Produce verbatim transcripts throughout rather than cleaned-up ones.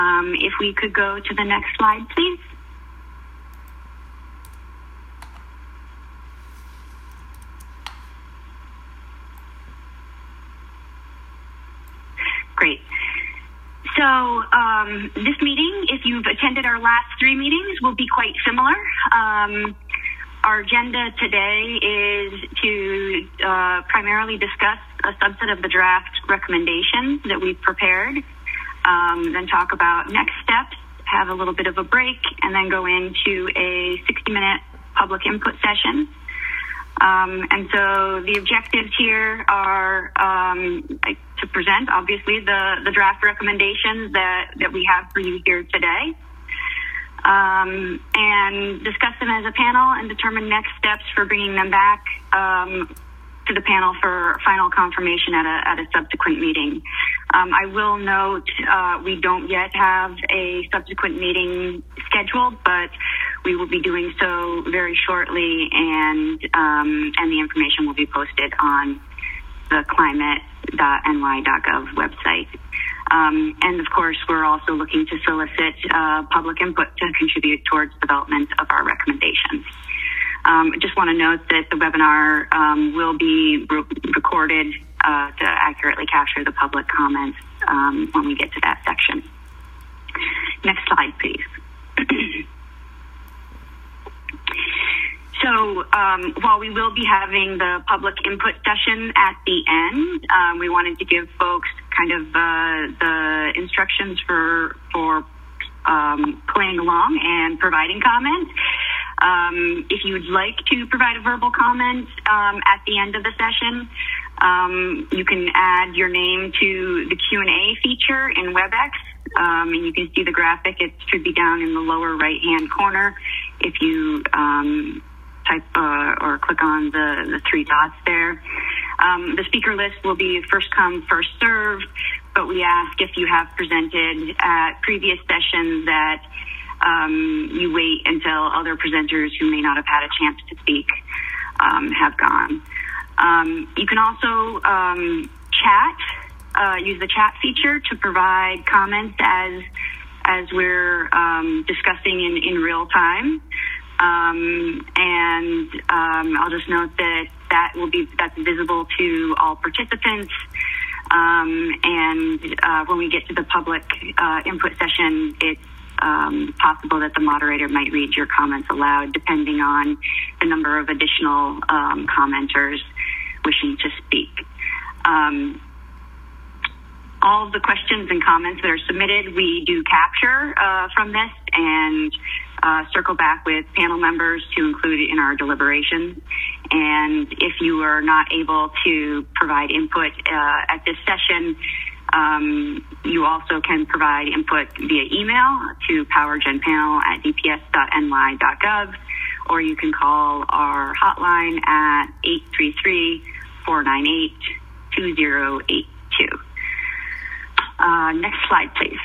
Um, if we could go to the next slide, please. Great. So um, this meeting, if you've attended our last three meetings, will be quite similar. Um, our agenda today is to uh, primarily discuss a subset of the draft recommendations that we've prepared, um, then talk about next steps, have a little bit of a break, and then go into a sixty minute public input session. Um, and so the objectives here are um, to present, obviously, the, the draft recommendations that, that we have for you here today, um, and discuss them as a panel and determine next steps for bringing them back um, to the panel for final confirmation at a, at a subsequent meeting. Um, I will note uh, we don't yet have a subsequent meeting scheduled, but we will be doing so very shortly, and um, and the information will be posted on the climate dot N Y dot gov website. Um, and of course, we're also looking to solicit uh, public input to contribute towards development of our recommendations. Um, I just want to note that the webinar um, will be re- recorded uh, to accurately capture the public comments um, when we get to that section. Next slide, please. So um, while we will be having the public input session at the end, um, we wanted to give folks kind of uh, the instructions for for um, playing along and providing comments. Um, if you would like to provide a verbal comment um, at the end of the session, um, you can add your name to the Q and A feature in WebEx, um, and you can see the graphic. It should be down in the lower right-hand corner. If you um, type uh, or click on the, the three dots there. Um, the speaker list will be first come, first serve, but we ask if you have presented at previous sessions that um, you wait until other presenters who may not have had a chance to speak um, have gone. Um, you can also um, chat, uh, use the chat feature to provide comments as as we're um, discussing in, in real time. Um, and um, I'll just note that that will be that's visible to all participants. Um, and uh, when we get to the public uh, input session, it's um, possible that the moderator might read your comments aloud, depending on the number of additional um, commenters wishing to speak. Um, all of the questions and comments that are submitted, we do capture uh, from this and Uh, circle back with panel members to include in our deliberations. And if you are not able to provide input uh, at this session, um, you also can provide input via email to powergenpanel at d p s dot n y dot gov, or you can call our hotline at eight three three, four nine eight, two zero eight two. Uh, next slide, please.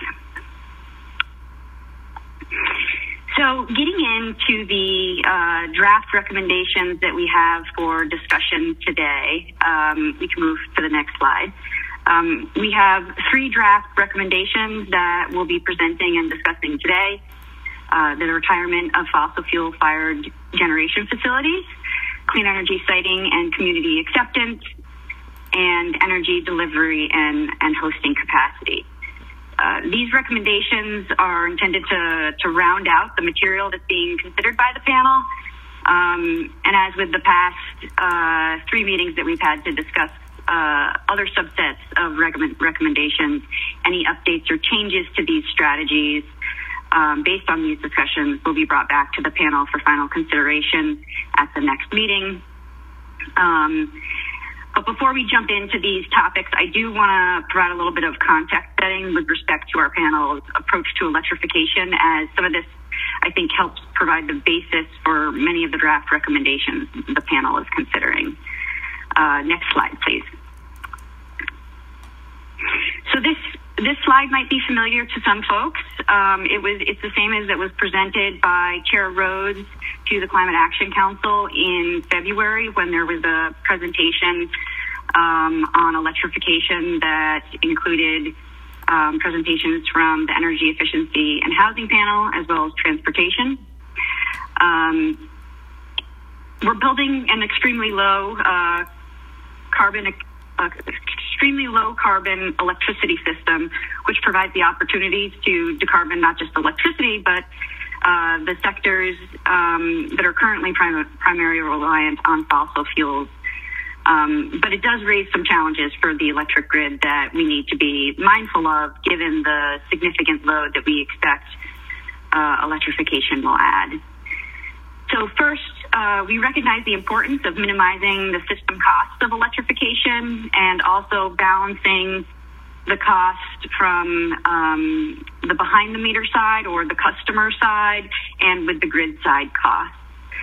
So getting into the uh, draft recommendations that we have for discussion today, um, we can move to the next slide. Um, we have three draft recommendations that we'll be presenting and discussing today. Uh, the retirement of fossil fuel-fired generation facilities, clean energy siting and community acceptance, and energy delivery and, and hosting capacity. Uh, these recommendations are intended to, to round out the material that's being considered by the panel. Um, and as with the past uh, three meetings that we've had to discuss uh, other subsets of recommend, recommendations, any updates or changes to these strategies um, based on these discussions will be brought back to the panel for final consideration at the next meeting. Um, But before we jump into these topics, I do want to provide a little bit of context setting with respect to our panel's approach to electrification, as some of this, I think, helps provide the basis for many of the draft recommendations the panel is considering. Uh, next slide, please. So this this slide might be familiar to some folks. Um, it was it's the same as it was presented by Chair Rhodes to the Climate Action Council in February, when there was a presentation um, on electrification that included um, presentations from the Energy Efficiency and Housing Panel, as well as transportation. Um, we're building an extremely low uh, carbon, uh, extremely low carbon electricity system, which provides the opportunities to decarbon not just electricity, but uh, the sectors um, that are currently prim- primarily reliant on fossil fuels. Um, but it does raise some challenges for the electric grid that we need to be mindful of, given the significant load that we expect uh, electrification will add. So first, uh, we recognize the importance of minimizing the system costs of electrification and also balancing the cost from um, the behind-the-meter side or the customer side and with the grid side costs.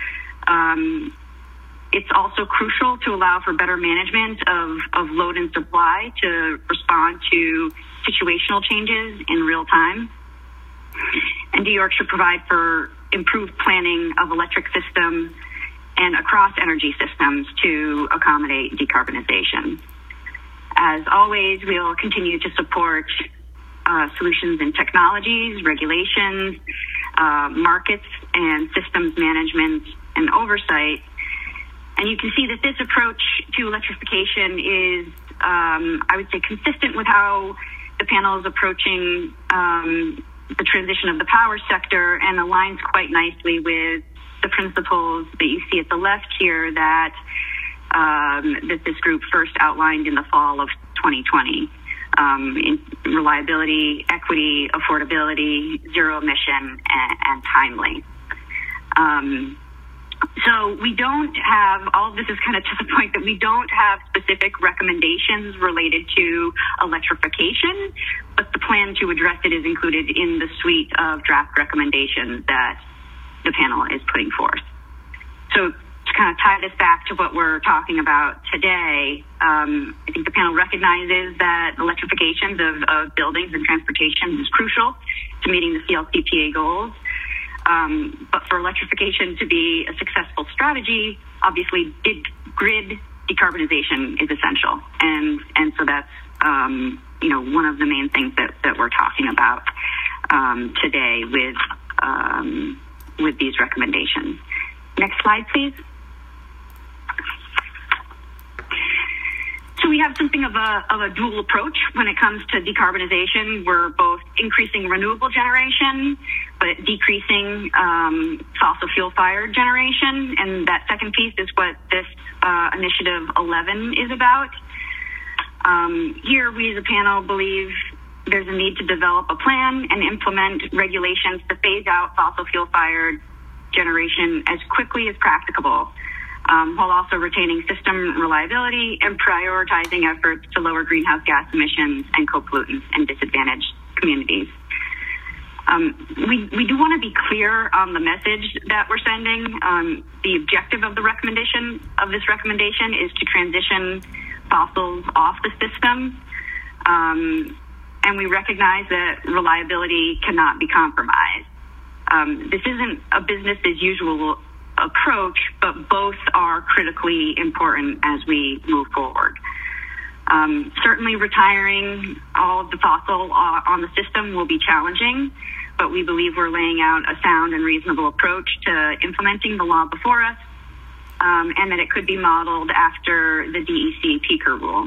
Um, It's also crucial to allow for better management of, of load and supply to respond to situational changes in real time. And D Y O R C should provide for improved planning of electric systems and across energy systems to accommodate decarbonization. As always, we'll continue to support uh, solutions in technologies, regulations, uh, markets, and systems management and oversight. And you can see that this approach to electrification is, um, I would say, consistent with how the panel is approaching um, the transition of the power sector, and aligns quite nicely with the principles that you see at the left here that um, that this group first outlined in the fall of twenty twenty. Um, in reliability, equity, affordability, zero emission, and, and timely. Um, So we don't have, all of this is kind of to the point that we don't have specific recommendations related to electrification, but the plan to address it is included in the suite of draft recommendations that the panel is putting forth. So to kind of tie this back to what we're talking about today, um, I think the panel recognizes that electrification of, of buildings and transportation is crucial to meeting the C L C P A goals. Um, but for electrification to be a successful strategy, obviously did, grid decarbonization is essential. And, and so that's, um, you know, one of the main things that, that we're talking about um, today with, um, with these recommendations. Next slide, please. So we have something of a, of a dual approach when it comes to decarbonization. We're both increasing renewable generation, but decreasing um, fossil fuel-fired generation. And that second piece is what this uh, Initiative eleven is about. Um, here, we as a panel believe there's a need to develop a plan and implement regulations to phase out fossil fuel-fired generation as quickly as practicable, Um, while also retaining system reliability and prioritizing efforts to lower greenhouse gas emissions and co-pollutants in disadvantaged communities. Um, we, we do want to be clear on the message that we're sending. Um, the objective of the recommendation of this recommendation is to transition fossils off the system. Um, and we recognize that reliability cannot be compromised. Um, this isn't a business as usual approach, but both are critically important as we move forward. Um, certainly retiring all of the fossil uh, on the system will be challenging, but we believe we're laying out a sound and reasonable approach to implementing the law before us, um, and that it could be modeled after the D E C peaker rule.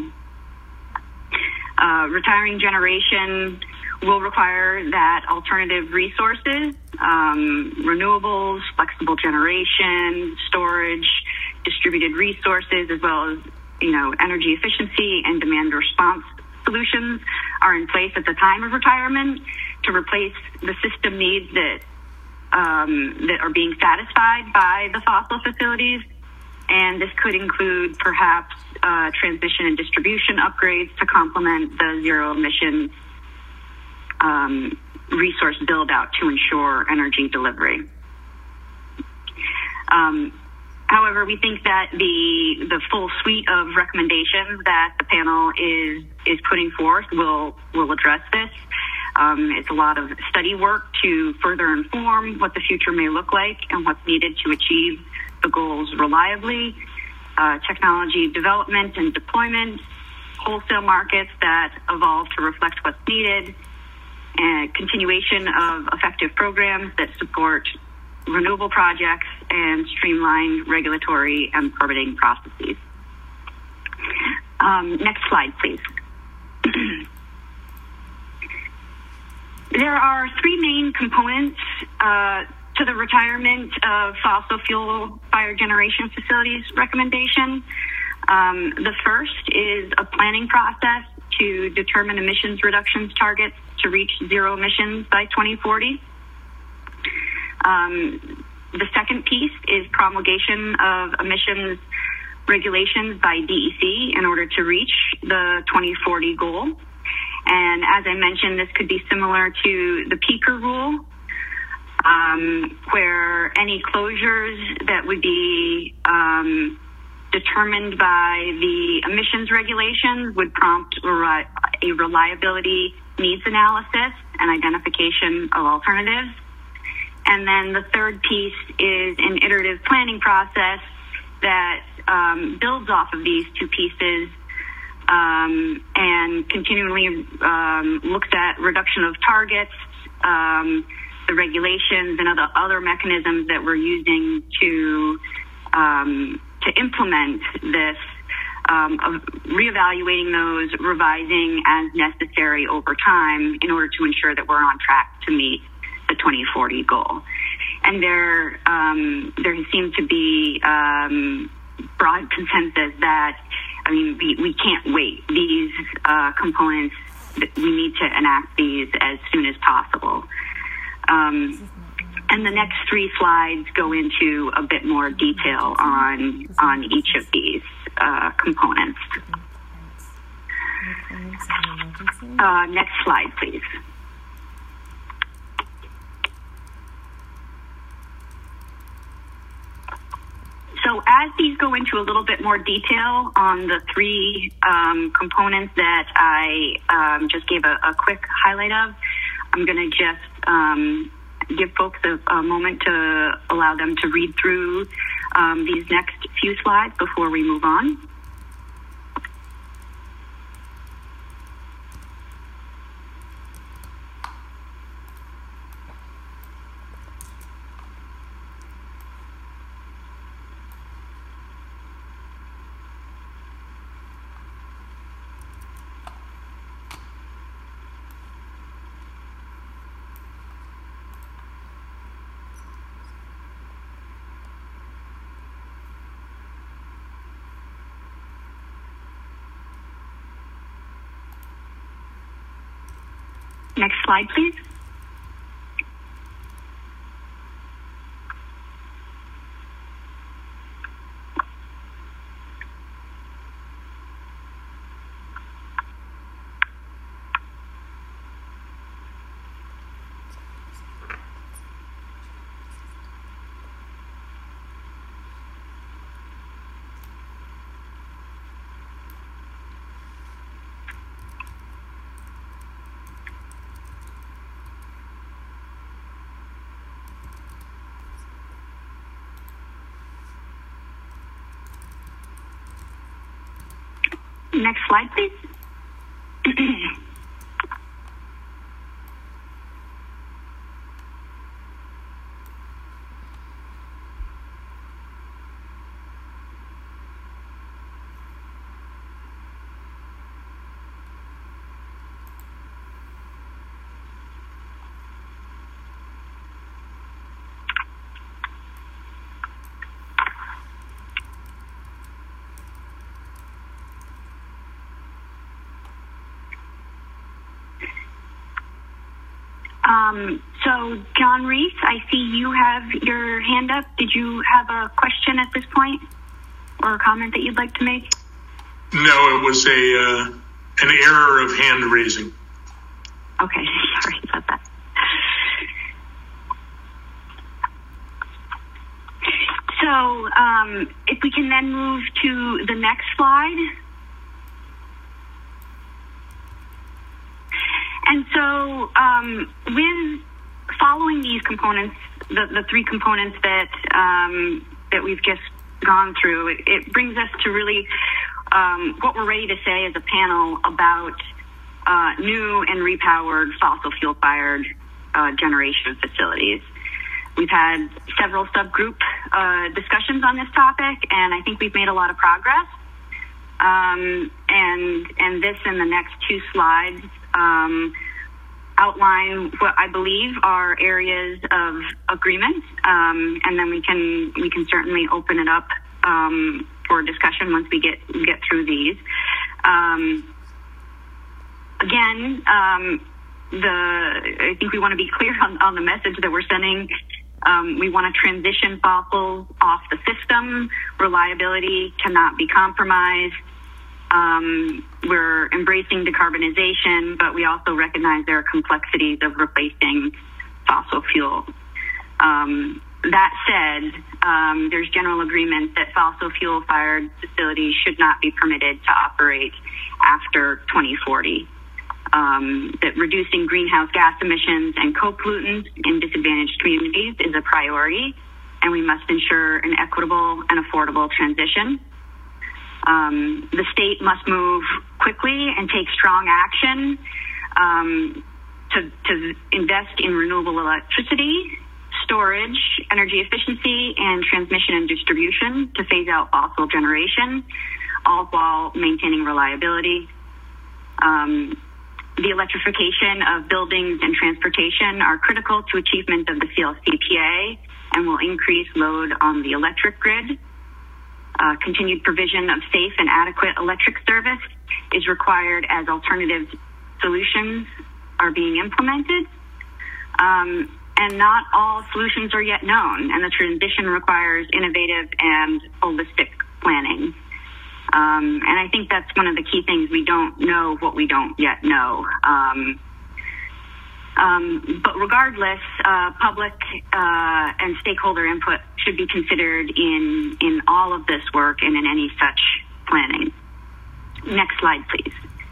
Uh, retiring generation will require that alternative resources, um, renewables, flexible generation, storage, distributed resources, as well as, you know, energy efficiency and demand response solutions are in place at the time of retirement to replace the system needs that um, that are being satisfied by the fossil facilities. And this could include perhaps uh, transmission and distribution upgrades to complement the zero emission Um, resource build out to ensure energy delivery. Um, however, we think that the the full suite of recommendations that the panel is is putting forth will will address this. Um, it's a lot of study work to further inform what the future may look like and what's needed to achieve the goals reliably. Uh, technology development and deployment, wholesale markets that evolve to reflect what's needed, and continuation of effective programs that support renewable projects and streamline regulatory and permitting processes. Um, next slide, please. There are three main components uh, to the retirement of fossil fuel fired generation facilities recommendation. Um, the first is a planning process to determine emissions reductions targets to reach zero emissions by twenty forty. Um, the second piece is promulgation of emissions regulations by D E C in order to reach the twenty forty goal. And as I mentioned, this could be similar to the peaker rule, um, where any closures that would be um, determined by the emissions regulations would prompt a reliability needs analysis and identification of alternatives. And then the third piece is an iterative planning process that um, builds off of these two pieces um, and continually um, looks at reduction of targets, um, the regulations, and other other mechanisms that we're using to um, to implement this, um, of reevaluating those, revising as necessary over time in order to ensure that we're on track to meet the twenty forty goal. And there, um, there seems to be um, broad consensus that, I mean, we, we can't wait. These uh, components, we need to enact these as soon as possible. Um, and the next three slides go into a bit more detail on on each of these uh, components. Uh, next slide, please. So as these go into a little bit more detail on the three um, components that I um, just gave a, a quick highlight of, I'm going to just um, give folks a, a moment to allow them to read through um, these next few slides before we move on. Next slide, please. Next slide, please. Um, so, John Reese, I see you have your hand up. Did you have a question at this point or a comment that you'd like to make? No, it was a uh, an error of hand raising. Okay, sorry about that. So, um, if we can then move to the next slide. And so um, with following these components, the, the three components that um, that we've just gone through, it, it brings us to really um, what we're ready to say as a panel about uh, new and repowered fossil fuel-fired uh, generation facilities. We've had several subgroup uh, discussions on this topic, and I think we've made a lot of progress. Um, and and this and the next two slides um, outline what I believe are areas of agreement, um, and then we can we can certainly open it up um, for discussion once we get get through these. Um, again, um, the I think we want to be clear on, on the message that we're sending. Um, we want to transition fossils off the system. Reliability cannot be compromised. Um, we're embracing decarbonization, but we also recognize there are complexities of replacing fossil fuel. Um, that said, um, there's general agreement that fossil fuel-fired facilities should not be permitted to operate after twenty forty. Um, that reducing greenhouse gas emissions and co-pollutants in disadvantaged communities is a priority, and we must ensure an equitable and affordable transition. Um, the state must move quickly and take strong action um, to, to invest in renewable electricity, storage, energy efficiency, and transmission and distribution to phase out fossil generation, all while maintaining reliability. Um, the electrification of buildings and transportation are critical to achievement of the C L C P A and will increase load on the electric grid. Uh, continued provision of safe and adequate electric service is required as alternative solutions are being implemented. Um, and not all solutions are yet known, and the transition requires innovative and holistic planning. Um, and I think that's one of the key things. We don't know what we don't yet know. Um, Um, but regardless, uh, public uh, and stakeholder input should be considered in, in all of this work and in any such planning. Next slide, please.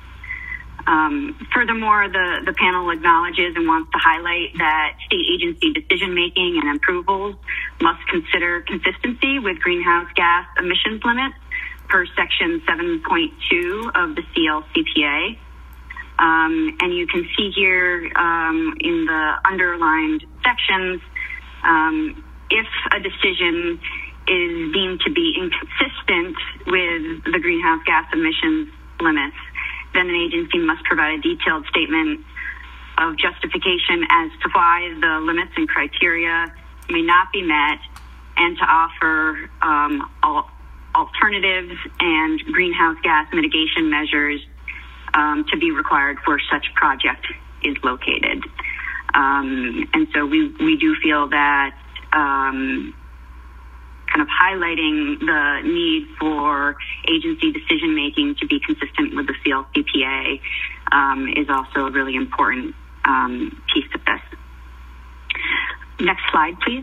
Um, furthermore, the, the panel acknowledges and wants to highlight that state agency decision-making and approvals must consider consistency with greenhouse gas emissions limits per Section seven point two of the C L C P A. Um, and you can see here um, in the underlined sections, um, if a decision is deemed to be inconsistent with the greenhouse gas emissions limits, then an agency must provide a detailed statement of justification as to why the limits and criteria may not be met, and to offer um, al- alternatives and greenhouse gas mitigation measures Um, to be required where such project is located. Um, and so we, we do feel that um, kind of highlighting the need for agency decision-making to be consistent with the C L C P A um, is also a really important um, piece of this. Next slide, please.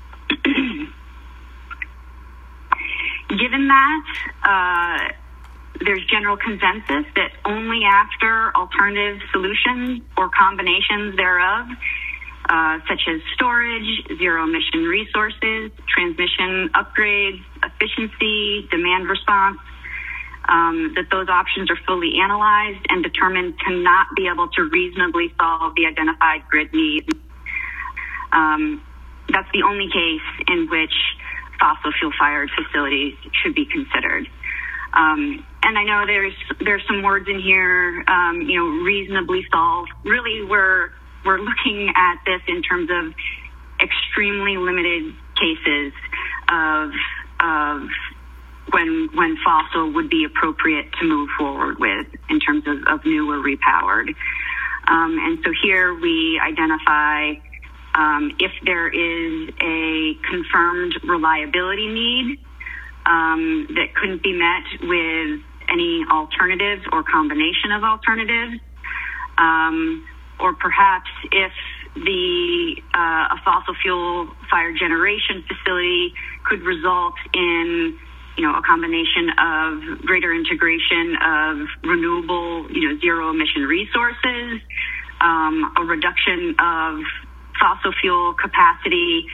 Given that, uh, there's general consensus that only after alternative solutions or combinations thereof, uh, such as storage, zero-emission resources, transmission upgrades, efficiency, demand response, um, that those options are fully analyzed and determined to not be able to reasonably solve the identified grid needs. Um, that's the only case in which fossil fuel-fired facilities should be considered. Um, and I know there's there's some words in here, um, you know, reasonably solved. Really, we're we're looking at this in terms of extremely limited cases of of when when fossil would be appropriate to move forward with in terms of, of new or repowered. Um, and so here we identify um, if there is a confirmed reliability need um, that couldn't be met with any alternatives or combination of alternatives, um, or perhaps if the uh, a fossil fuel fired generation facility could result in, you know, a combination of greater integration of renewable, you know, zero emission resources, um, a reduction of fossil fuel capacity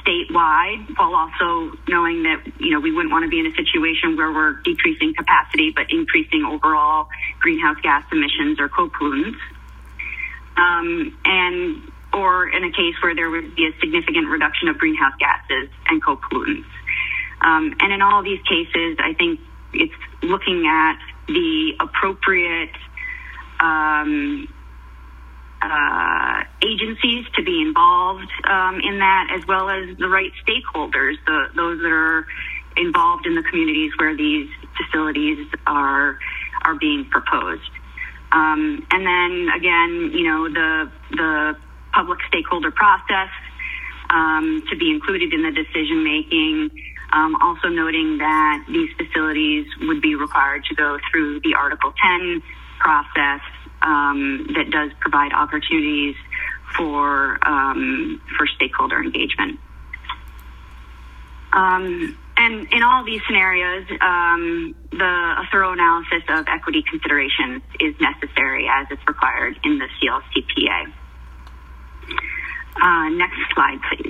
statewide, while also knowing that, you know, we wouldn't want to be in a situation where we're decreasing capacity but increasing overall greenhouse gas emissions or co-pollutants. Um, and or in a case where there would be a significant reduction of greenhouse gases and co-pollutants. Um, and in all these cases, I think it's looking at the appropriate um, uh, agencies to be involved um, in that, as well as the right stakeholders, the, those that are involved in the communities where these facilities are are being proposed. Um, and then again, you know, the the public stakeholder process um, to be included in the decision making. Um, also noting that these facilities would be required to go through the Article ten process um, that does provide opportunities for um, for stakeholder engagement. Um, and in all these scenarios, um, the a thorough analysis of equity considerations is necessary as it's required in the C L C P A. Uh, next slide, please.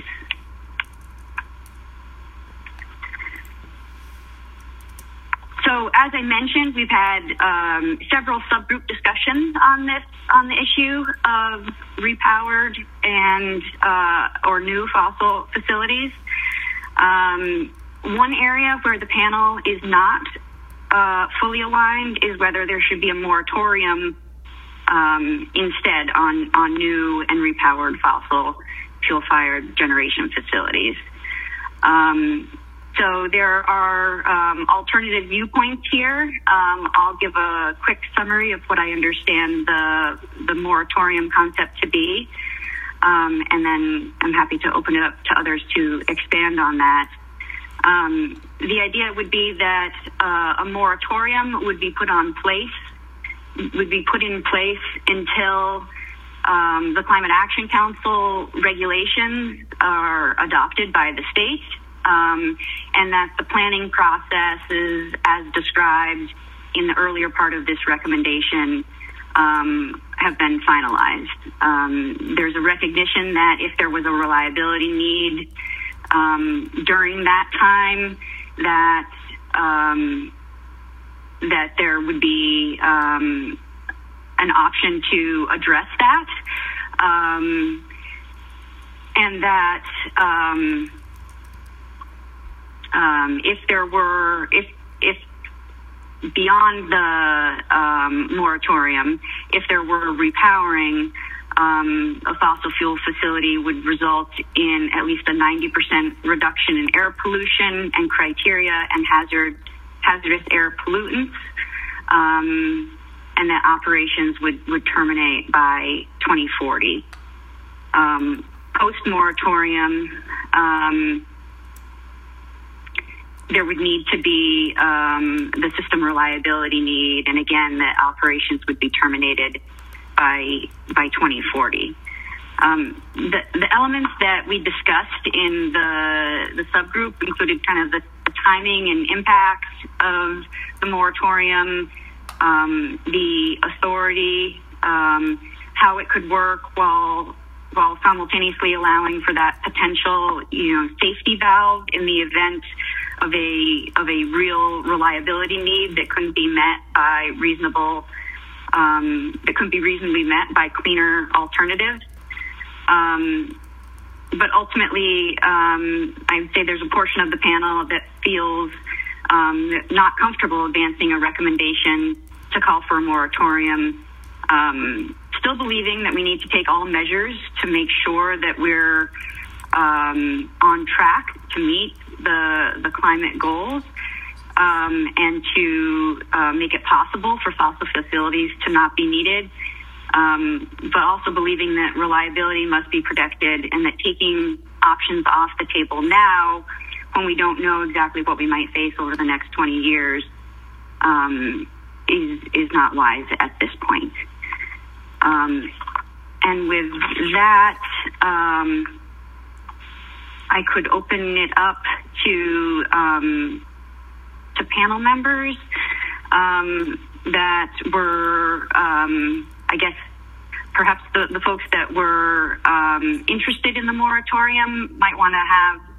So, as I mentioned, we've had um, several subgroup discussions on this on the issue of repowered and uh, or new fossil facilities. Um, one area where the panel is not uh, fully aligned is whether there should be a moratorium um, instead on on new and repowered fossil fuel-fired generation facilities. Um, So there are um, alternative viewpoints here. Um, I'll give a quick summary of what I understand the the moratorium concept to be, um, and then I'm happy to open it up to others to expand on that. Um, the idea would be that uh, a moratorium would be put on place, would be put in place until um, the Climate Action Council regulations are adopted by the state. Um, and that the planning process is as described in the earlier part of this recommendation um, have been finalized. Um, there's a recognition that if there was a reliability need um, during that time, that um, that there would be um, an option to address that, um, and that um, Um, if there were, if if beyond the um, moratorium, if there were repowering, um, a fossil fuel facility would result in at least a ninety percent reduction in air pollution and criteria and hazard hazardous air pollutants, um, and that operations would, would terminate by twenty forty. Um, post-moratorium, um, there would need to be um, the system reliability need, and again, that operations would be terminated by by twenty forty. Um, the, the elements that we discussed in the the subgroup included kind of the, the timing and impacts of the moratorium, um, the authority, um, how it could work while while simultaneously allowing for that potential, you know, safety valve in the event of a of a real reliability need that couldn't be met by reasonable um, that couldn't be reasonably met by cleaner alternatives. Um, but ultimately, um, I'd say there's a portion of the panel that feels um, not comfortable advancing a recommendation to call for a moratorium. Um, still believing that we need to take all measures to make sure that we're um, on track to meet the the climate goals, um, and to uh, make it possible for fossil facilities to not be needed, um, but also believing that reliability must be protected and that taking options off the table now, when we don't know exactly what we might face over the next twenty years, um, is is not wise at this point. Um, and with that, um, I could open it up to um, to panel members um, that were, um, I guess, perhaps the, the folks that were um, interested in the moratorium might want to have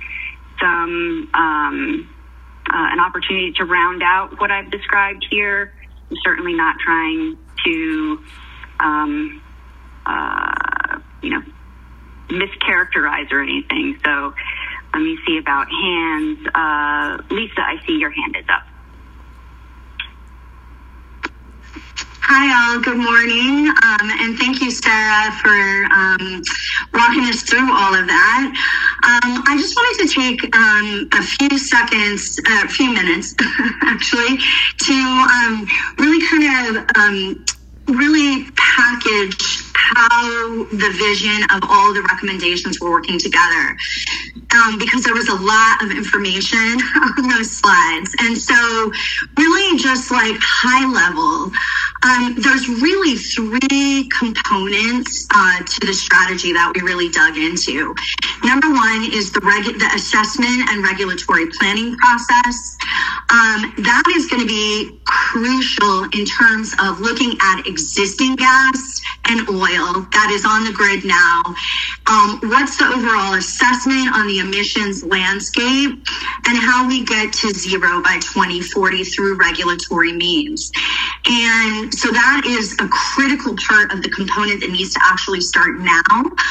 some um, uh, an opportunity to round out what I've described here. I'm certainly not trying to, um, uh, you know, mischaracterize or anything. So let me see about hands. Uh, Lisa, I see your hand is up. Hi all, good morning, um, and thank you, Sarah, for um, walking us through all of that. Um, I just wanted to take um, a few seconds, a uh, few minutes, actually, to um, really kind of um, really package how the vision of all the recommendations were working together. Um, because there was a lot of information on those slides. And so really just like high level, um, there's really three components uh, to the strategy that we really dug into. Number one is the, regu- the assessment and regulatory planning process. Um, that is going to be crucial in terms of looking at existing gas and oil that is on the grid now. Um, what's the overall assessment on the emissions landscape and how we get to zero by twenty forty through regulatory means. And so that is a critical part of the component that needs to actually start now.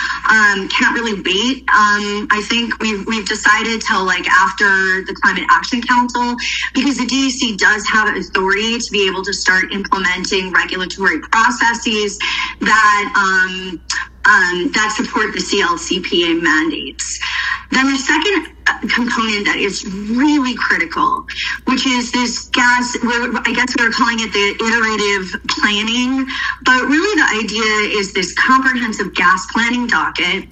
Um, can't really wait. Um, I think we've, we've decided till like after the Climate Action Council, because the D E C does have authority to be able to start implementing regulatory processes that um, um, that support the C L C P A mandates. Then the second component that is really critical, which is this gas, I guess we were calling it the iterative planning, but really the idea is this comprehensive gas planning docket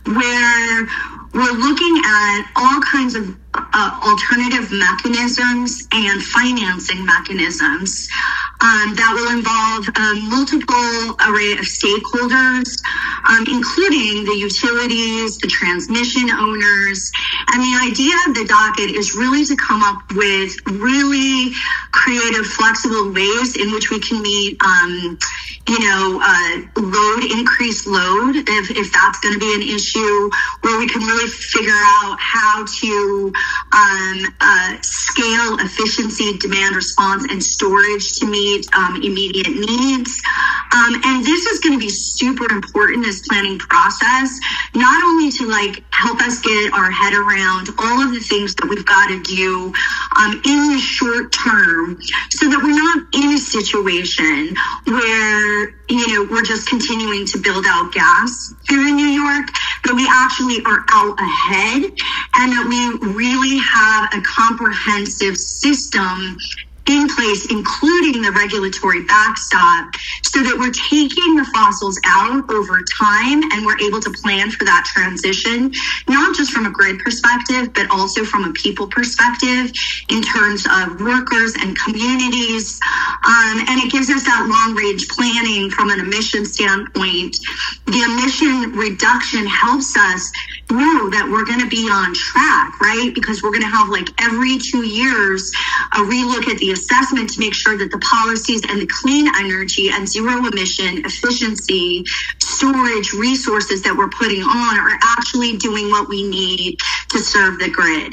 where we're looking at all kinds of uh, alternative mechanisms and financing mechanisms um, that will involve a multiple array of stakeholders, um, including the utilities, the transmission owners. And the idea of the docket is really to come up with really creative, flexible ways in which we can meet, um, you know, uh, load, increased load, if, if that's going to be an issue, where we can really figure out how to um, uh, scale efficiency, demand response, and storage to meet um, immediate needs. Um, and this is going to be super important, this planning process, not only to like help us get our head around all of the things that we've got to do um, in the short term, so that we're not in a situation where, you know, we're just continuing to build out gas here in New York, that we actually are out ahead and that we really have a comprehensive system in place, including the regulatory backstop, so that we're taking the fossils out over time and we're able to plan for that transition, not just from a grid perspective, but also from a people perspective in terms of workers and communities. Um, and it gives us that long range planning from an emission standpoint. The emission reduction helps us know that we're going to be on track, right? Because we're going to have like every two years a relook at the assessment to make sure that the policies and the clean energy and zero emission efficiency storage resources that we're putting on are actually doing what we need to serve the grid.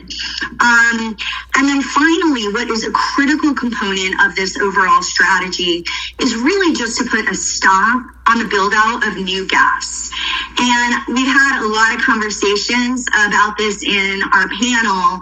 Um, and then finally, what is a critical component of this overall strategy is really just to put a stop on the build out of new gas. And we've had a lot of conversations about this in our panel.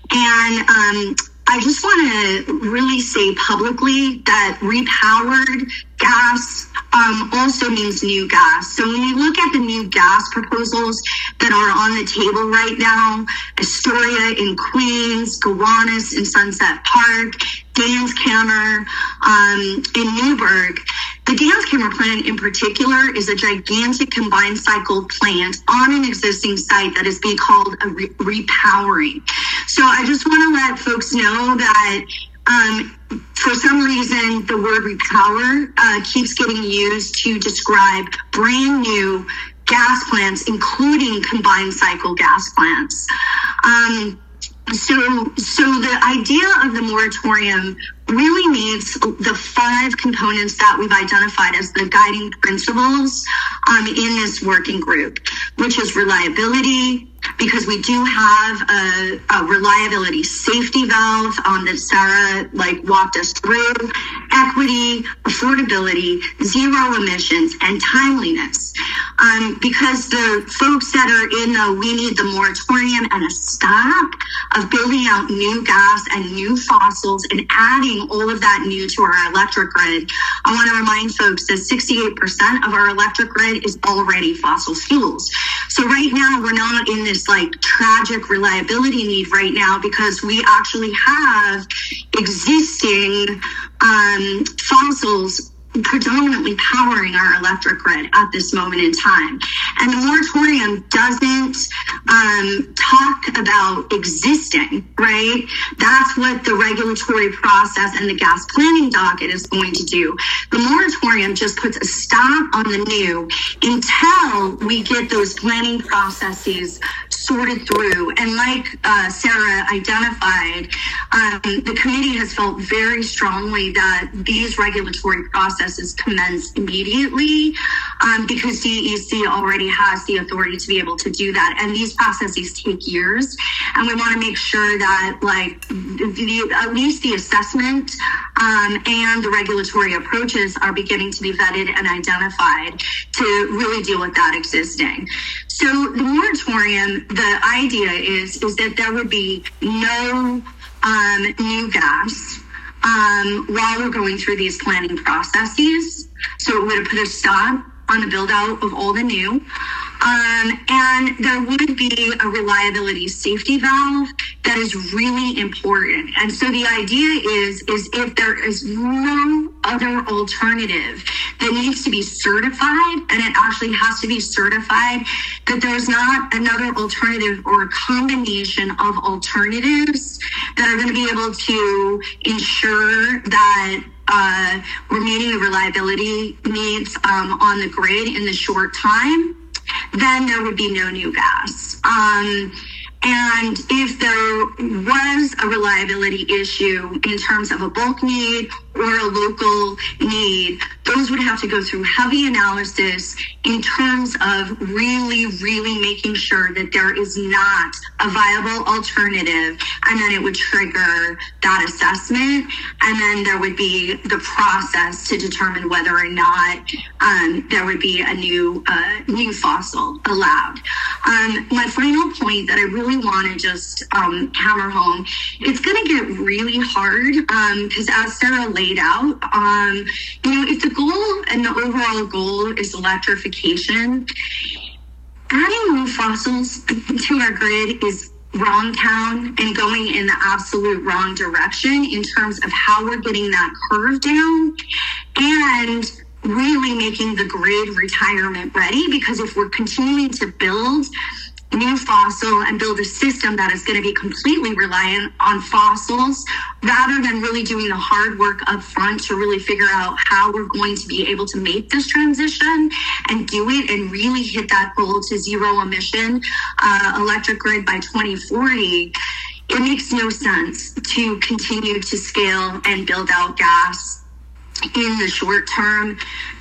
And um, I just want to really say publicly that repowered gas um, also means new gas. So when you look at the new gas proposals that are on the table right now, Astoria in Queens, Gowanus in Sunset Park, Danskamer um, in Newburgh, the Danskamer plant in particular is a gigantic combined cycle plant on an existing site that is being called a re- repowering. So I just want to let folks know that um, for some reason, the word repower uh, keeps getting used to describe brand new gas plants, including combined cycle gas plants. Um, So, so the idea of the moratorium really needs the five components that we've identified as the guiding principles um, in this working group, which is reliability, because we do have a, a reliability safety valve um, that Sarah like walked us through, equity, affordability, zero emissions, and timeliness. Um, because the folks that are in the we need the moratorium and a stop of building out new gas and new fossils and adding all of that new to our electric grid, I want to remind folks that sixty-eight percent of our electric grid is already fossil fuels. So right now we're not in this like tragic reliability need right now because we actually have existing um, fossils predominantly powering our electric grid at this moment in time. And the moratorium doesn't um, talk about existing, right? That's what the regulatory process and the gas planning docket is going to do. The moratorium just puts a stop on the new until we get those planning processes sorted through. And like uh, Sarah identified, um, the committee has felt very strongly that these regulatory processes commence immediately um, because D E C already has the authority to be able to do that. And these processes take years. And we want to make sure that like the, the, at least the assessment um, and the regulatory approaches are beginning to be vetted and identified to really deal with that existing. So the moratorium, the idea is, is that there would be no um, new gas um, while we're going through these planning processes. So it would have put a stop on the build out of all the new. Um, and there would be a reliability safety valve that is really important. And so the idea is, is if there is no other alternative that needs to be certified, and it actually has to be certified, that there's not another alternative or a combination of alternatives that are going to be able to ensure that uh, we're meeting the reliability needs um, on the grid in the short time, then there would be no new gas. Um, and if there was a reliability issue in terms of a bulk need or a local need, those would have to go through heavy analysis in terms of really, really making sure that there is not a viable alternative, and then it would trigger that assessment, and then there would be the process to determine whether or not um, there would be a new uh, new fossil allowed. Um, my final point that I really want to just um, hammer home, it's going to get really hard because um, as Sarah laid out, um, you know, if the goal and the overall goal is electrification, adding new fossils to our grid is wrong town and going in the absolute wrong direction in terms of how we're getting that curve down and really making the grid retirement ready. Because if we're continuing to build new fossil and build a system that is going to be completely reliant on fossils rather than really doing the hard work up front to really figure out how we're going to be able to make this transition and do it and really hit that goal to zero emission uh, electric grid by twenty forty, it makes no sense to continue to scale and build out gas in the short term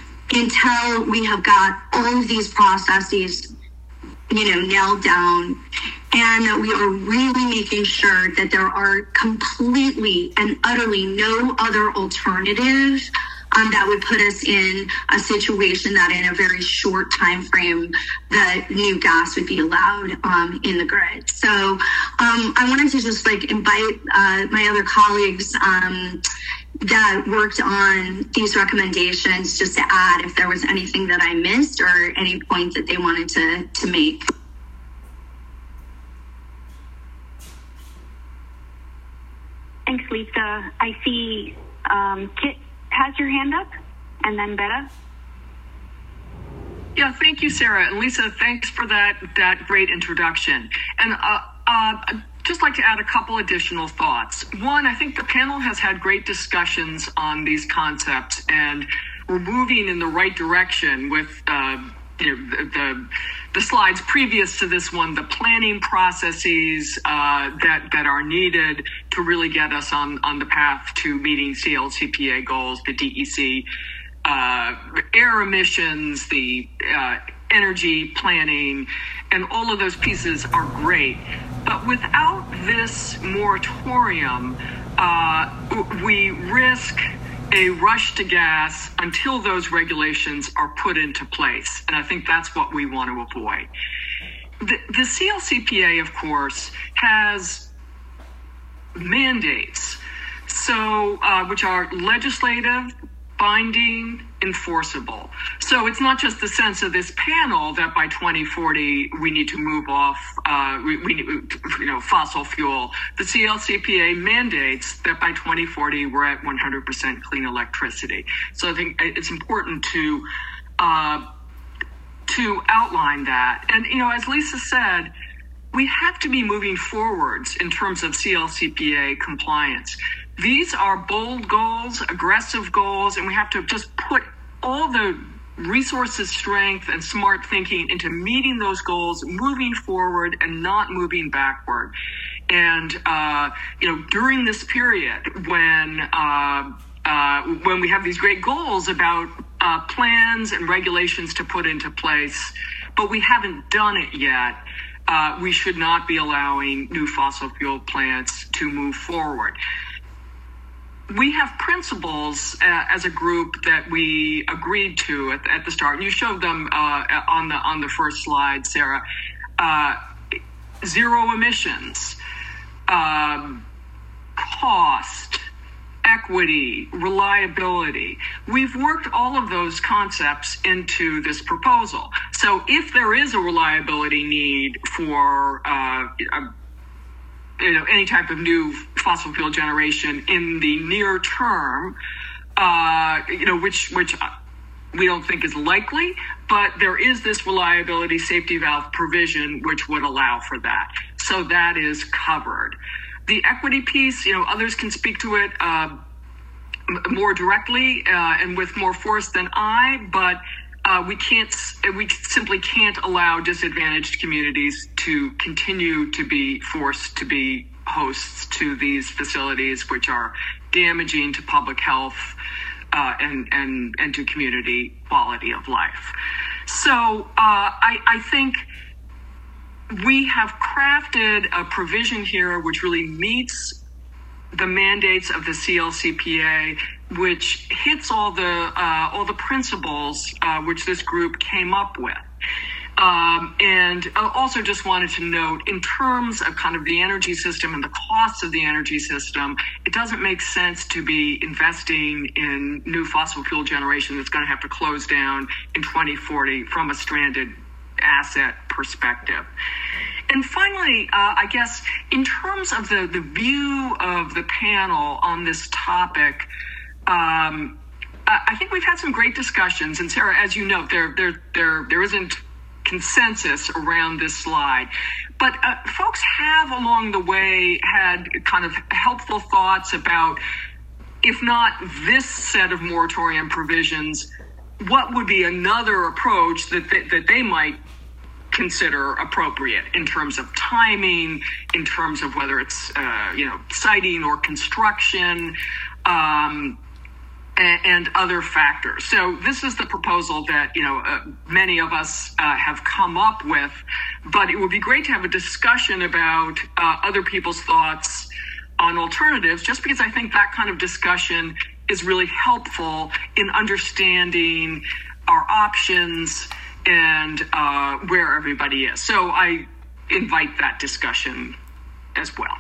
until we have got all of these processes, you know, nailed down, and that we are really making sure that there are completely and utterly no other alternative um, that would put us in a situation that in a very short time frame that new gas would be allowed um, in the grid. So um, I wanted to just like invite uh, my other colleagues um, that worked on these recommendations just to add if there was anything that I missed or any point that they wanted to, to make. Thanks, Lisa. I see um, Kit has your hand up, and then Betta. Yeah, thank you, Sarah. And Lisa, thanks for that, that great introduction. And uh, uh, I'd just like to add a couple additional thoughts. One, I think the panel has had great discussions on these concepts, and we're moving in the right direction with uh, you know, the, the the slides previous to this one, the planning processes uh, that that are needed to really get us on, on the path to meeting C L C P A goals, the D E C uh, air emissions, the uh, energy planning, and all of those pieces are great. But without this moratorium, uh, we risk a rush to gas until those regulations are put into place. And I think that's what we want to avoid. The, the C L C P A, of course, has mandates, so uh, which are legislative, binding, enforceable. So it's not just the sense of this panel that by twenty forty we need to move off, uh, we, we need, you know, fossil fuel. The C L C P A mandates that by twenty forty we're at one hundred percent clean electricity. So I think it's important to uh, to outline that. And you know, as Lisa said, we have to be moving forwards in terms of C L C P A compliance. These are bold goals, aggressive goals, and we have to just put all the resources, strength, and smart thinking into meeting those goals, moving forward and not moving backward. And, uh, you know, during this period when, uh, uh, when we have these great goals about uh, plans and regulations to put into place, but we haven't done it yet, uh, we should not be allowing new fossil fuel plants to move forward. We have principles uh, as a group that we agreed to at, at the start, and you showed them uh, on the on the first slide, Sarah. Uh, zero emissions, um, cost, equity, reliability. We've worked all of those concepts into this proposal. So if there is a reliability need for uh, a, you know, any type of new fossil fuel generation in the near term, uh, you know, which which we don't think is likely, but there is this reliability safety valve provision which would allow for that. So that is covered. The equity piece, you know, others can speak to it uh, more directly uh, and with more force than I, but Uh, we can't, we simply can't allow disadvantaged communities to continue to be forced to be hosts to these facilities, which are damaging to public health uh, and, and, and to community quality of life. So uh, I, I think we have crafted a provision here which really meets the mandates of the C L C P A, which hits all the uh, all the principles uh, which this group came up with. Um, and I also just wanted to note, in terms of kind of the energy system and the costs of the energy system, it doesn't make sense to be investing in new fossil fuel generation that's going to have to close down in twenty forty from a stranded asset perspective. And finally, uh, I guess, in terms of the, the view of the panel on this topic, um, I think we've had some great discussions. And Sarah, as you know, there there there there isn't consensus around this slide. But uh, folks have, along the way, had kind of helpful thoughts about, if not this set of moratorium provisions, what would be another approach that they, that they might consider appropriate in terms of timing, in terms of whether it's, uh, you know, siting or construction, um, and, and other factors. So this is the proposal that, you know, uh, many of us uh, have come up with, but it would be great to have a discussion about uh, other people's thoughts on alternatives, just because I think that kind of discussion is really helpful in understanding our options and uh, where everybody is. So I invite that discussion as well.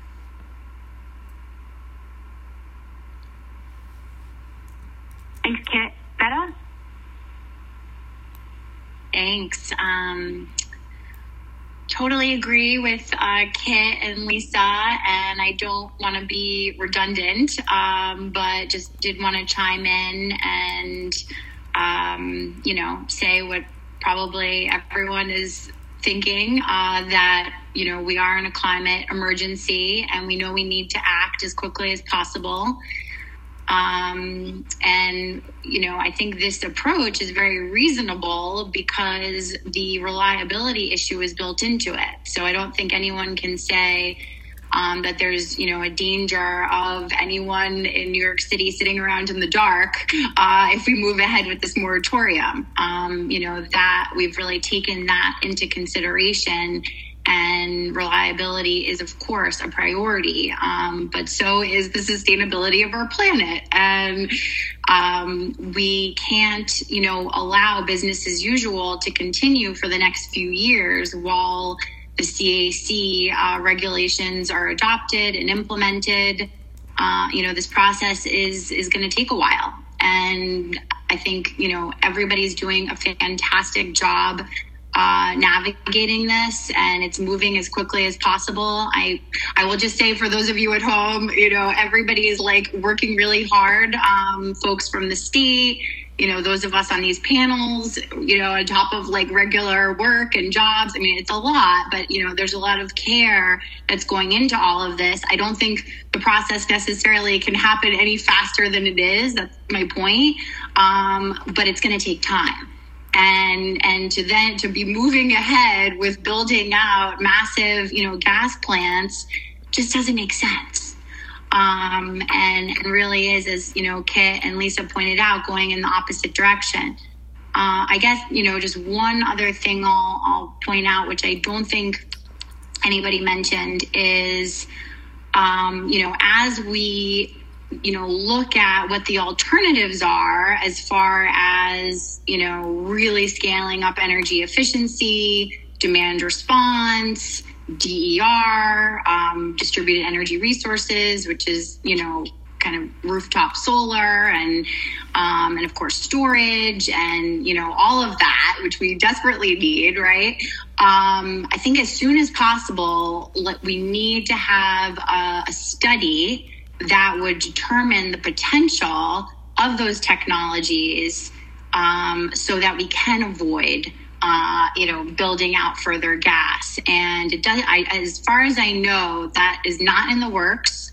Thanks, Kit. Betta? Thanks. Um, totally agree with uh, Kit and Lisa, and I don't want to be redundant, um, but just did want to chime in and, um, you know, say what probably everyone is thinking, uh, that, you know, we are in a climate emergency and we know we need to act as quickly as possible. Um, and, you know, I think this approach is very reasonable because the reliability issue is built into it. So I don't think anyone can say, um, that there's, you know, a danger of anyone in New York City sitting around in the dark uh, if we move ahead with this moratorium. Um, you know, that we've really taken that into consideration. And reliability is, of course, a priority, um, but so is the sustainability of our planet. And um, we can't, you know, allow business as usual to continue for the next few years while the C A C uh, regulations are adopted and implemented. Uh, you know, this process is is going to take a while. And I think, you know, everybody's doing a fantastic job Uh, navigating this, and it's moving as quickly as possible. I I will just say, for those of you at home, you know, everybody is like working really hard. Um, folks from the state, you know, those of us on these panels, you know, on top of like regular work and jobs. I mean, it's a lot, but you know, there's a lot of care that's going into all of this. I don't think the process necessarily can happen any faster than it is. That's my point. Um, but it's going to take time. And and to then to be moving ahead with building out massive, you know, gas plants just doesn't make sense. Um, and, and really is, as, you know, Kit and Lisa pointed out, going in the opposite direction. Uh, I guess, you know, just one other thing I'll, I'll point out, which I don't think anybody mentioned, is, um, you know, as we you know, look at what the alternatives are as far as, you know, really scaling up energy efficiency, demand response, D E R, um, distributed energy resources, which is, you know, kind of rooftop solar and, um, and of course, storage and, you know, all of that, which we desperately need, right? Um, I think as soon as possible, we need to have a, a study that would determine the potential of those technologies, um, so that we can avoid, uh, you know, building out further gas. And it does, I, as far as I know, that is not in the works.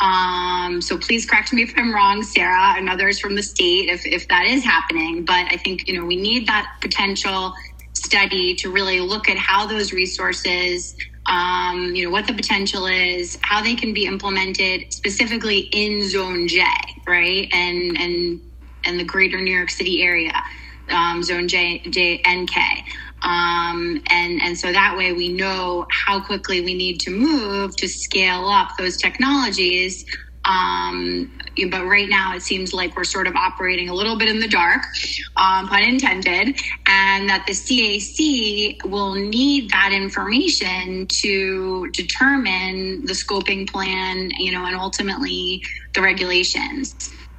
Um, so please correct me if I'm wrong, Sarah, and others from the state, if, if that is happening. But I think, you know, we need that potential study to really look at how those resources, Um, you know, what the potential is, how they can be implemented specifically in Zone J, right? And and and the greater New York City area, um, Zone J, J, N K. Um, and, and so that way we know how quickly we need to move to scale up those technologies. Um, but right now it seems like we're sort of operating a little bit in the dark, um, pun intended, and that the C A C will need that information to determine the scoping plan, you know, and ultimately the regulations.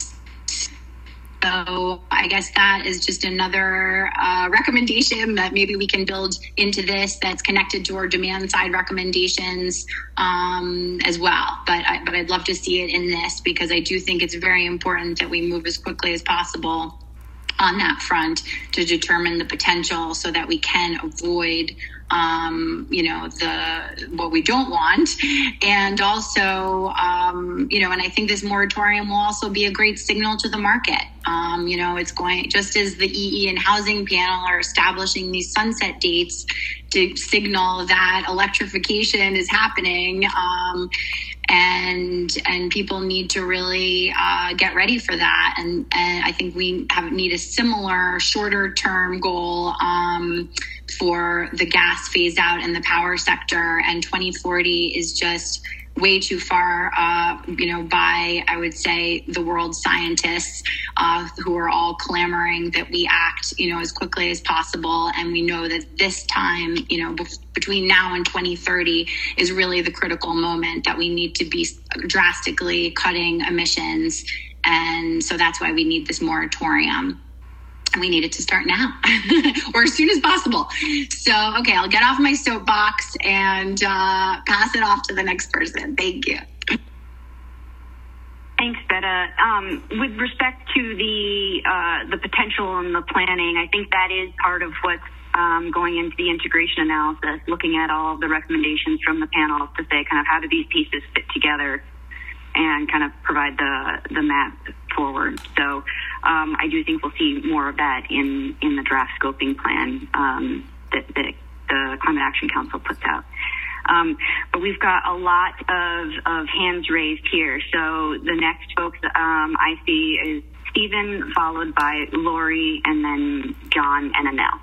So I guess that is just another uh, recommendation that maybe we can build into this that's connected to our demand side recommendations um, as well. But, I, but I'd love to see it in this, because I do think it's very important that we move as quickly as possible on that front to determine the potential so that we can avoid um, you know, the, what we don't want. And also, um, you know, and I think this moratorium will also be a great signal to the market. Um, you know, it's going, just as the E E and housing panel are establishing these sunset dates to signal that electrification is happening, um, and and people need to really uh, get ready for that. And, and I think we have need a similar shorter term goal um, for the gas phase out in the power sector. And twenty forty is just way too far, uh, you know, by, I would say, the world scientists uh, who are all clamoring that we act, you know, as quickly as possible. And we know that this time, you know, bef- between now and twenty thirty is really the critical moment that we need to be drastically cutting emissions. And so that's why we need this moratorium. We need it to start now or as soon as possible. So, okay, I'll get off my soapbox and uh, pass it off to the next person. Thank you. Thanks, Betta. Um, with respect to the uh, the potential and the planning, I think that is part of what's um, going into the integration analysis, looking at all of the recommendations from the panel to say kind of how do these pieces fit together and kind of provide the the map forward. So um, I do think we'll see more of that in, in the draft scoping plan um, that, that the Climate Action Council puts out. Um, but we've got a lot of, of hands raised here. So the next folks um, I see is Stephen, followed by Lori, and then John and Anel.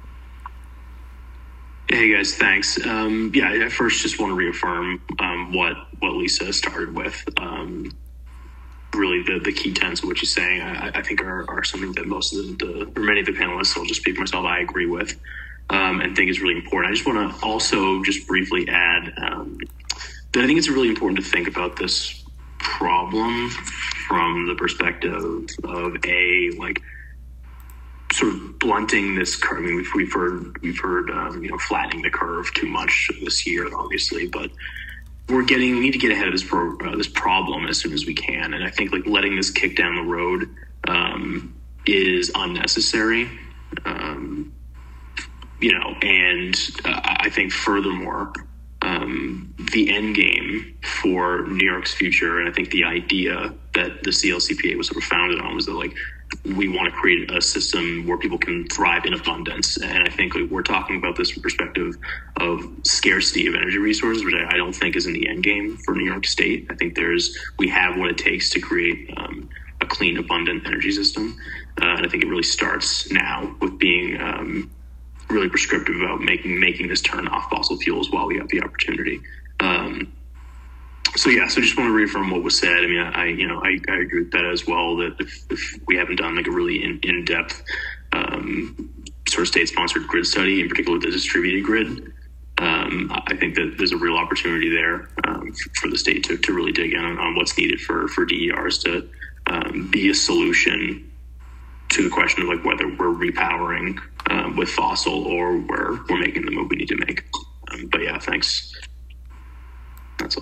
Hey guys, thanks. Um, yeah, I first just want to reaffirm um, what what Lisa started with. Um, really, the, the key tenets of what she's saying, I, I think, are, are something that most of the, the or many of the panelists, I'll just speak for myself, I agree with, um, and think is really important. I just want to also just briefly add um, that I think it's really important to think about this problem from the perspective of a like. sort of blunting this curve. I mean, we've, we've heard, we've heard, um, you know, flattening the curve too much this year, obviously, but we're getting, we need to get ahead of this pro, uh, this problem as soon as we can. And I think like letting this kick down the road um, is unnecessary, um, you know, and uh, I think furthermore, um, the end game for New York's future, and I think the idea that the C L C P A was sort of founded on was that like, we want to create a system where people can thrive in abundance. And I think like, we're talking about this from the perspective of scarcity of energy resources, which I, I don't think is in the end game for New York State. I think there's, we have what it takes to create um, a clean, abundant energy system. Uh, and I think it really starts now with being um, really prescriptive about making, making this turn off fossil fuels while we have the opportunity. Um, So yeah, so just want to reaffirm what was said. I mean, I you know I, I agree with that as well. That if, if we haven't done like a really in, in-depth um, sort of state-sponsored grid study, in particular the distributed grid, um, I think that there's a real opportunity there um, for the state to, to really dig in on, on what's needed for for D E Rs to um, be a solution to the question of like whether we're repowering um, with fossil or we're we're making the move we need to make. Um, but yeah, thanks. That's all.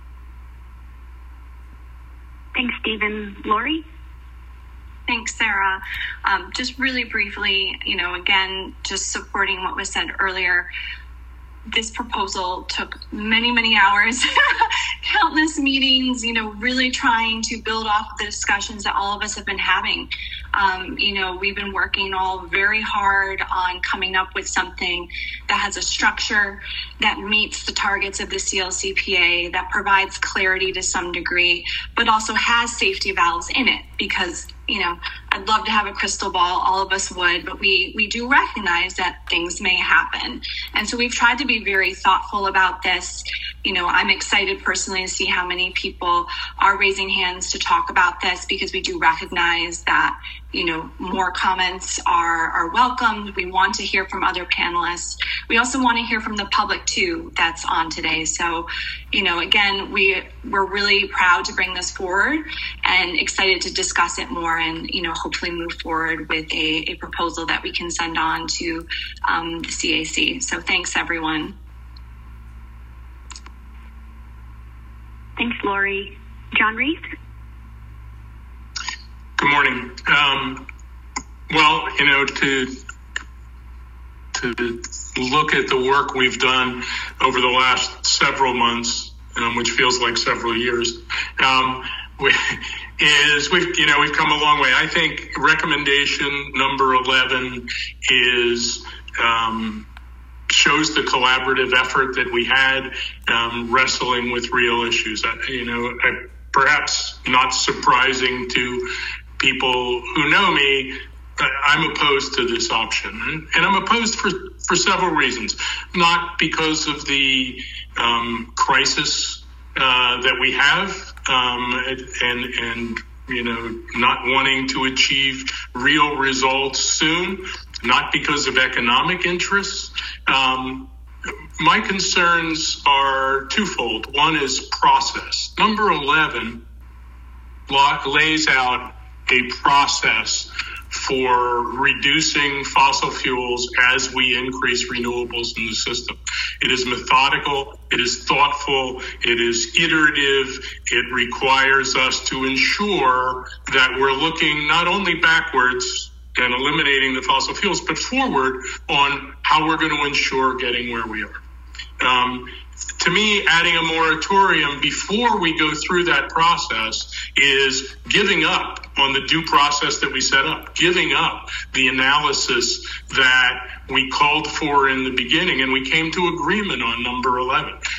Thanks, Stephen. Lori? Thanks, Sarah. Um, just really briefly, you know, again, just supporting what was said earlier. This proposal took many, many hours, countless meetings, you know, really trying to build off of the discussions that all of us have been having. Um, you know, we've been working all very hard on coming up with something that has a structure that meets the targets of the C L C P A, that provides clarity to some degree, but also has safety valves in it because, you know, I'd love to have a crystal ball, all of us would, but we, we do recognize that things may happen. And so we've tried to be very thoughtful about this. You know, I'm excited personally to see how many people are raising hands to talk about this because we do recognize that, you know, more comments are, are welcomed. We want to hear from other panelists. We also want to hear from the public too that's on today. So, you know, again, we, we're really proud to bring this forward and excited to discuss it more and, you know, hopefully move forward with a, a proposal that we can send on to um, the C A C. So thanks, everyone. Thanks, Lori. John Reese? Good morning. Um, well, you know, to to look at the work we've done over the last several months, um, which feels like several years, um, we, is we've you know we've come a long way. I think recommendation number eleven is. Um, shows the collaborative effort that we had um, wrestling with real issues. I, you know, I, perhaps not surprising to people who know me, I'm opposed to this option. And I'm opposed for, for several reasons. Not because of the um, crisis uh, that we have um, and, and, you know, not wanting to achieve real results soon, not because of economic interests. Um, my concerns are twofold. One is process. Number eleven lays out a process for reducing fossil fuels as we increase renewables in the system. It is methodical, it is thoughtful, it is iterative, it requires us to ensure that we're looking not only backwards and eliminating the fossil fuels, but forward on how we're going to ensure getting where we are. Um, to me, adding a moratorium before we go through that process is giving up on the due process that we set up, giving up the analysis that we called for in the beginning, and we came to agreement on number eleven.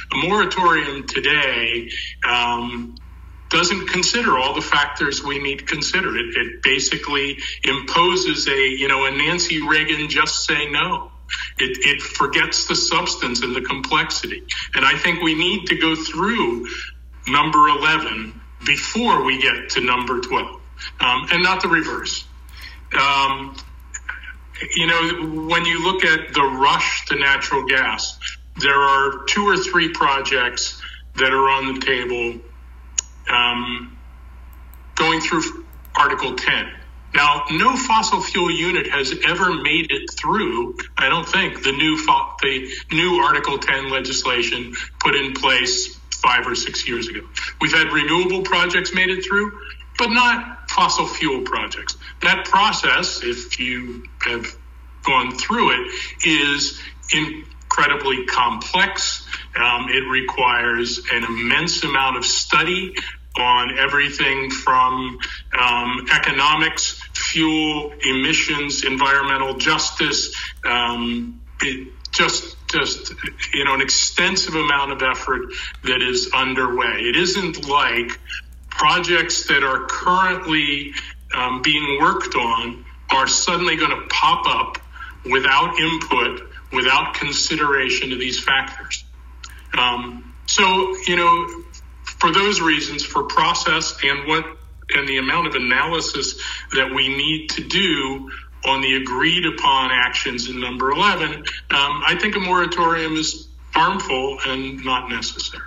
A moratorium today um, doesn't consider all the factors we need to consider. It, it basically imposes a, you know, a Nancy Reagan just say no. It, it forgets the substance and the complexity. And I think we need to go through number eleven before we get to number twelve, um, and not the reverse. Um, you know, when you look at the rush to natural gas, there are two or three projects that are on the table um, going through Article ten. Now, no fossil fuel unit has ever made it through, I don't think, the new fo- the new Article ten legislation put in place five or six years ago. We've had renewable projects made it through, but not fossil fuel projects. That process, if you have gone through it, is incredibly complex. Um, it requires an immense amount of study on everything from um, economics, fuel, emissions, environmental justice, um, it just, just, you know, an extensive amount of effort that is underway. It isn't like projects that are currently um, being worked on are suddenly going to pop up without input, without consideration of these factors. Um, so, you know, for those reasons, for process and what and the amount of analysis that we need to do on the agreed upon actions in number eleven, um, I think a moratorium is harmful and not necessary.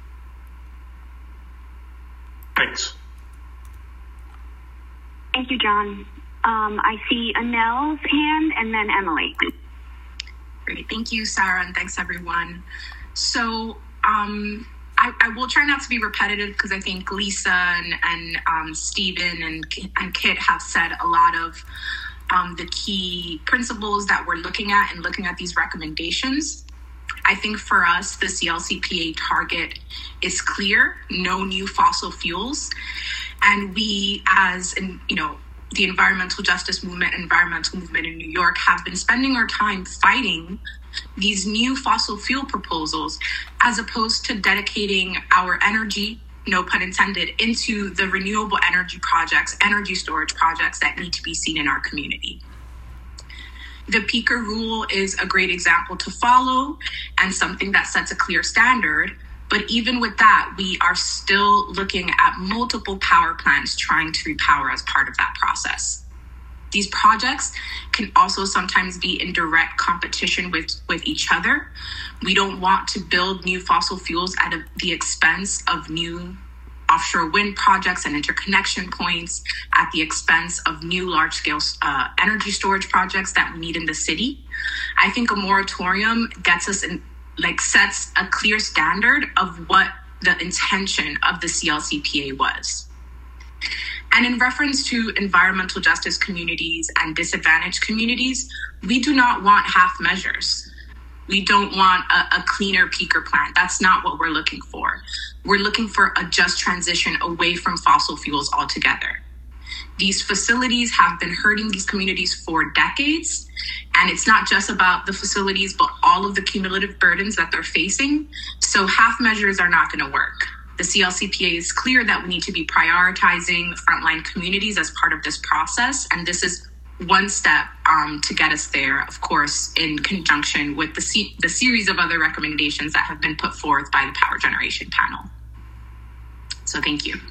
Thanks. Thank you, John. Um, I see Anel's hand and then Emily. Great. Thank you, Sarah, and thanks, everyone. So um, I, I will try not to be repetitive because I think Lisa and, and um, Stephen and, and Kit have said a lot of um, the key principles that we're looking at and looking at these recommendations. I think for us, the C L C P A target is clear, no new fossil fuels. And we as, in, you know, the environmental justice movement, environmental movement in New York have been spending our time fighting these new fossil fuel proposals as opposed to dedicating our energy, no pun intended, into the renewable energy projects, energy storage projects that need to be seen in our community. The peaker rule is a great example to follow and something that sets a clear standard. But even with that, we are still looking at multiple power plants trying to repower as part of that process. These projects can also sometimes be in direct competition with, with each other. We don't want to build new fossil fuels at a, the expense of new offshore wind projects and interconnection points, at the expense of new large-scale uh, energy storage projects that we need in the city. I think a moratorium gets us in, like sets a clear standard of what the intention of the C L C P A was. And in reference to environmental justice communities and disadvantaged communities, we do not want half measures. We don't want a, a cleaner peaker plant. That's not what we're looking for. We're looking for a just transition away from fossil fuels altogether. These facilities have been hurting these communities for decades. And it's not just about the facilities, but all of the cumulative burdens that they're facing. So half measures are not going to work. The C L C P A is clear that we need to be prioritizing frontline communities as part of this process. And this is one step um, to get us there, of course, in conjunction with the, C- the series of other recommendations that have been put forth by the Power Generation Panel. So thank you.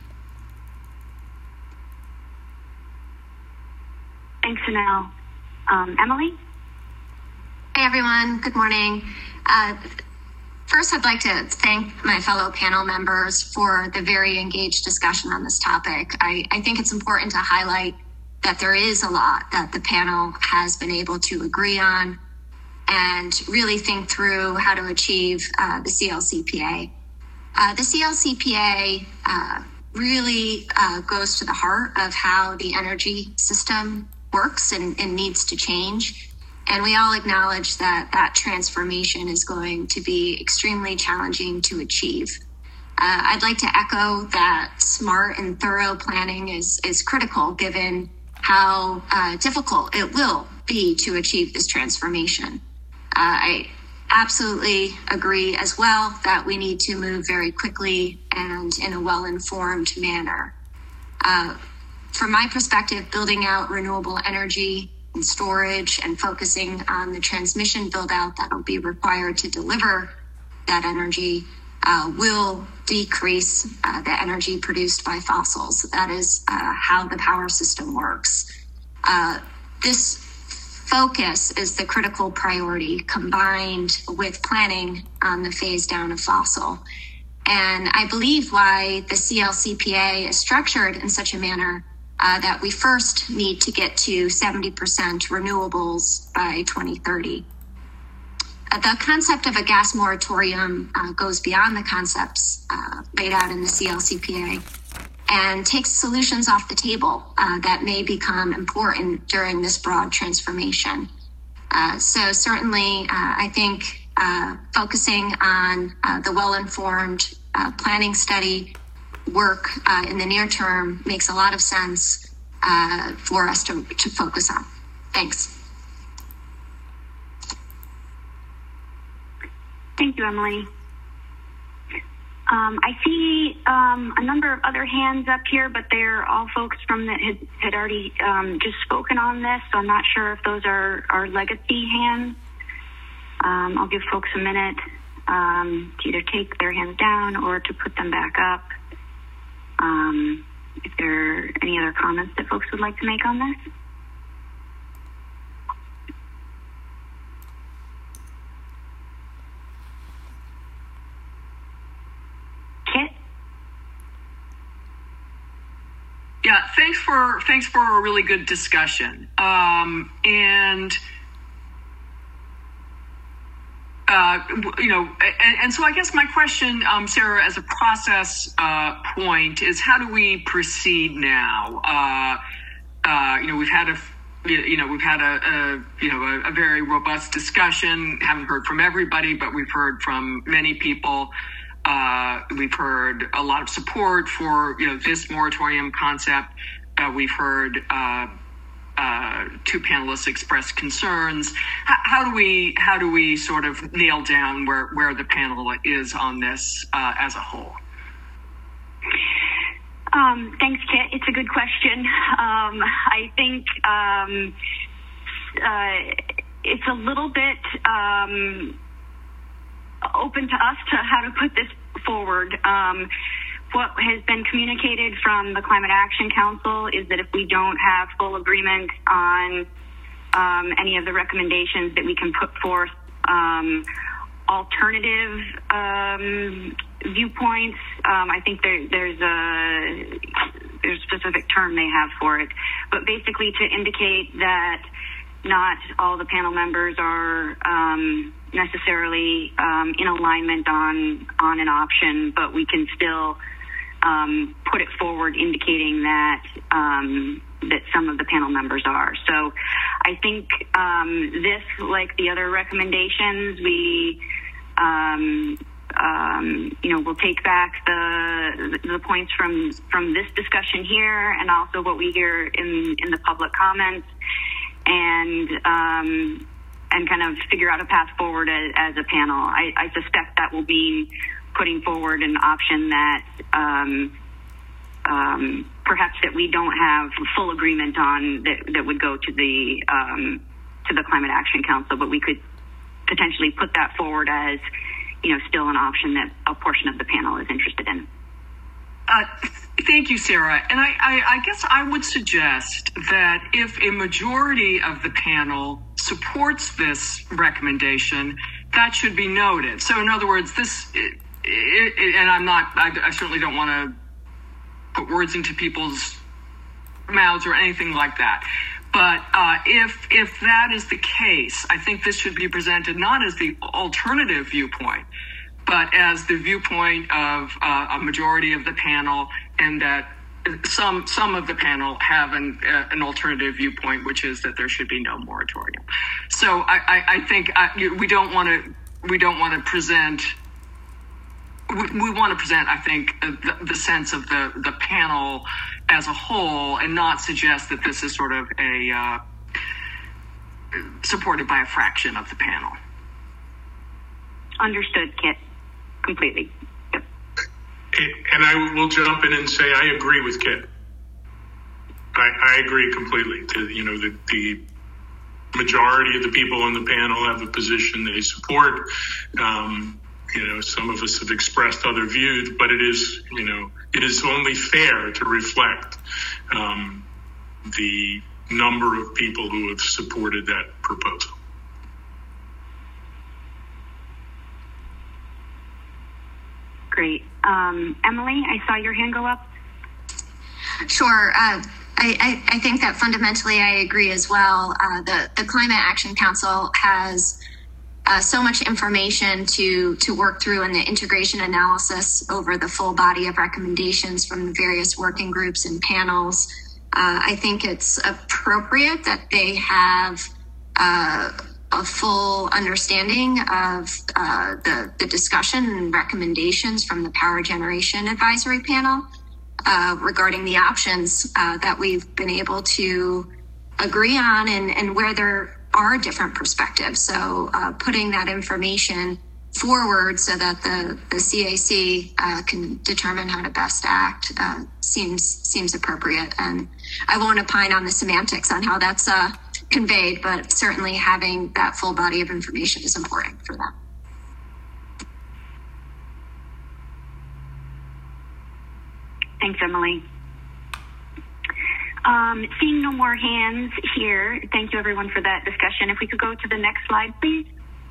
Thanks, Anel. Um, Emily? Hi, everyone. Good morning. Uh, first, I'd like to thank my fellow panel members for the very engaged discussion on this topic. I, I think it's important to highlight that there is a lot that the panel has been able to agree on and really think through how to achieve uh, the C L C P A. Uh, the C L C P A uh, really uh, goes to the heart of how the energy system works and, and needs to change. And we all acknowledge that that transformation is going to be extremely challenging to achieve. Uh, I'd like to echo that smart and thorough planning is, is critical given how uh, difficult it will be to achieve this transformation. Uh, I, absolutely agree as well that we need to move very quickly and in a well-informed manner. Uh, from my perspective, building out renewable energy and storage and focusing on the transmission build-out that will be required to deliver that energy uh, will decrease uh, the energy produced by fossils. That is uh, how the power system works. Uh, this focus is the critical priority combined with planning on the phase down of fossil. And I believe why the C L C P A is structured in such a manner uh, that we first need to get to seventy percent renewables by twenty thirty. Uh, the concept of a gas moratorium uh, goes beyond the concepts uh, laid out in the C L C P A and takes solutions off the table uh, that may become important during this broad transformation. Uh, so certainly, uh, I think uh, focusing on uh, the well-informed uh, planning study work uh, in the near term makes a lot of sense uh, for us to, to focus on. Thanks. Thank you, Emily. Um, I see um, a number of other hands up here, but they're all folks from that had, had already um, just spoken on this, so I'm not sure if those are, are legacy hands. Um, I'll give folks a minute um, to either take their hands down or to put them back up. Um, if there are any other comments that folks would like to make on this. Kit? Yeah, thanks for thanks for a really good discussion. Um, and uh, you know, and, and so I guess my question, um, Sarah, as a process uh, point, is how do we proceed now? Uh, uh, you know, we've had a you know we've had a, a you know a, a very robust discussion. Haven't heard from everybody, but we've heard from many people. Uh, we've heard a lot of support for, you know, this moratorium concept. Uh, we've heard uh, uh, two panelists express concerns. How, how do we how do we sort of nail down where, where the panel is on this uh, as a whole? Um, thanks, Kit. It's a good question. Um, I think um, uh, it's a little bit um, open to us to how to put this forward. Um, what has been communicated from the Climate Action Council is that if we don't have full agreement on um, any of the recommendations, that we can put forth um, alternative um, viewpoints. Um, I think there, there's a there's a specific term they have for it, but basically to indicate that not all the panel members are um, necessarily um, in alignment on on an option, but we can still um, put it forward, indicating that um, that some of the panel members are. So, I think um, this, like the other recommendations, we um, um, you know we'll take back the the points from from this discussion here, and also what we hear in in the public comments. And um, and kind of figure out a path forward as, as a panel. I, I suspect that will be putting forward an option that um, um, perhaps that we don't have full agreement on that, that would go to the um, to the Climate Action Council, but we could potentially put that forward as, you know, still an option that a portion of the panel is interested in. Uh, thank you, Sarah. And I, I, I guess I would suggest that if a majority of the panel supports this recommendation, that should be noted. So in other words, this, it, it, and I'm not, I, I certainly don't want to put words into people's mouths or anything like that. But uh, if if that is the case, I think this should be presented not as the alternative viewpoint, but as the viewpoint of uh, a majority of the panel, and that some some of the panel have an uh, an alternative viewpoint, which is that there should be no moratorium. So I, I, I think uh, we don't want to we don't want to present. We, we want to present, I think, uh, the, the sense of the the panel as a whole, and not suggest that this is sort of a uh, supported by a fraction of the panel. Understood, Kit. Completely. Yep. And I will jump in and say I agree with Kit. I, I agree completely. To, you know, the, the majority of the people on the panel have a position they support. Um, you know, some of us have expressed other views, but it is, you know, it is only fair to reflect um, the number of people who have supported that proposal. Great. Um, Emily, I saw your hand go up. Sure. Uh, I, I, I think that fundamentally I agree as well. Uh, the, the Climate Action Council has uh, so much information to, to work through in the integration analysis over the full body of recommendations from the various working groups and panels. Uh, I think it's appropriate that they have uh, a full understanding of uh, the, the discussion and recommendations from the Power Generation Advisory Panel uh, regarding the options uh, that we've been able to agree on and, and where there are different perspectives. So uh, putting that information forward so that the, the C A C uh, can determine how to best act uh, seems seems appropriate. And I won't opine on the semantics on how that's uh, conveyed, but certainly having that full body of information is important for them. Thanks, Emily. Um, seeing no more hands here, thank you everyone for that discussion. If we could go to the next slide, please.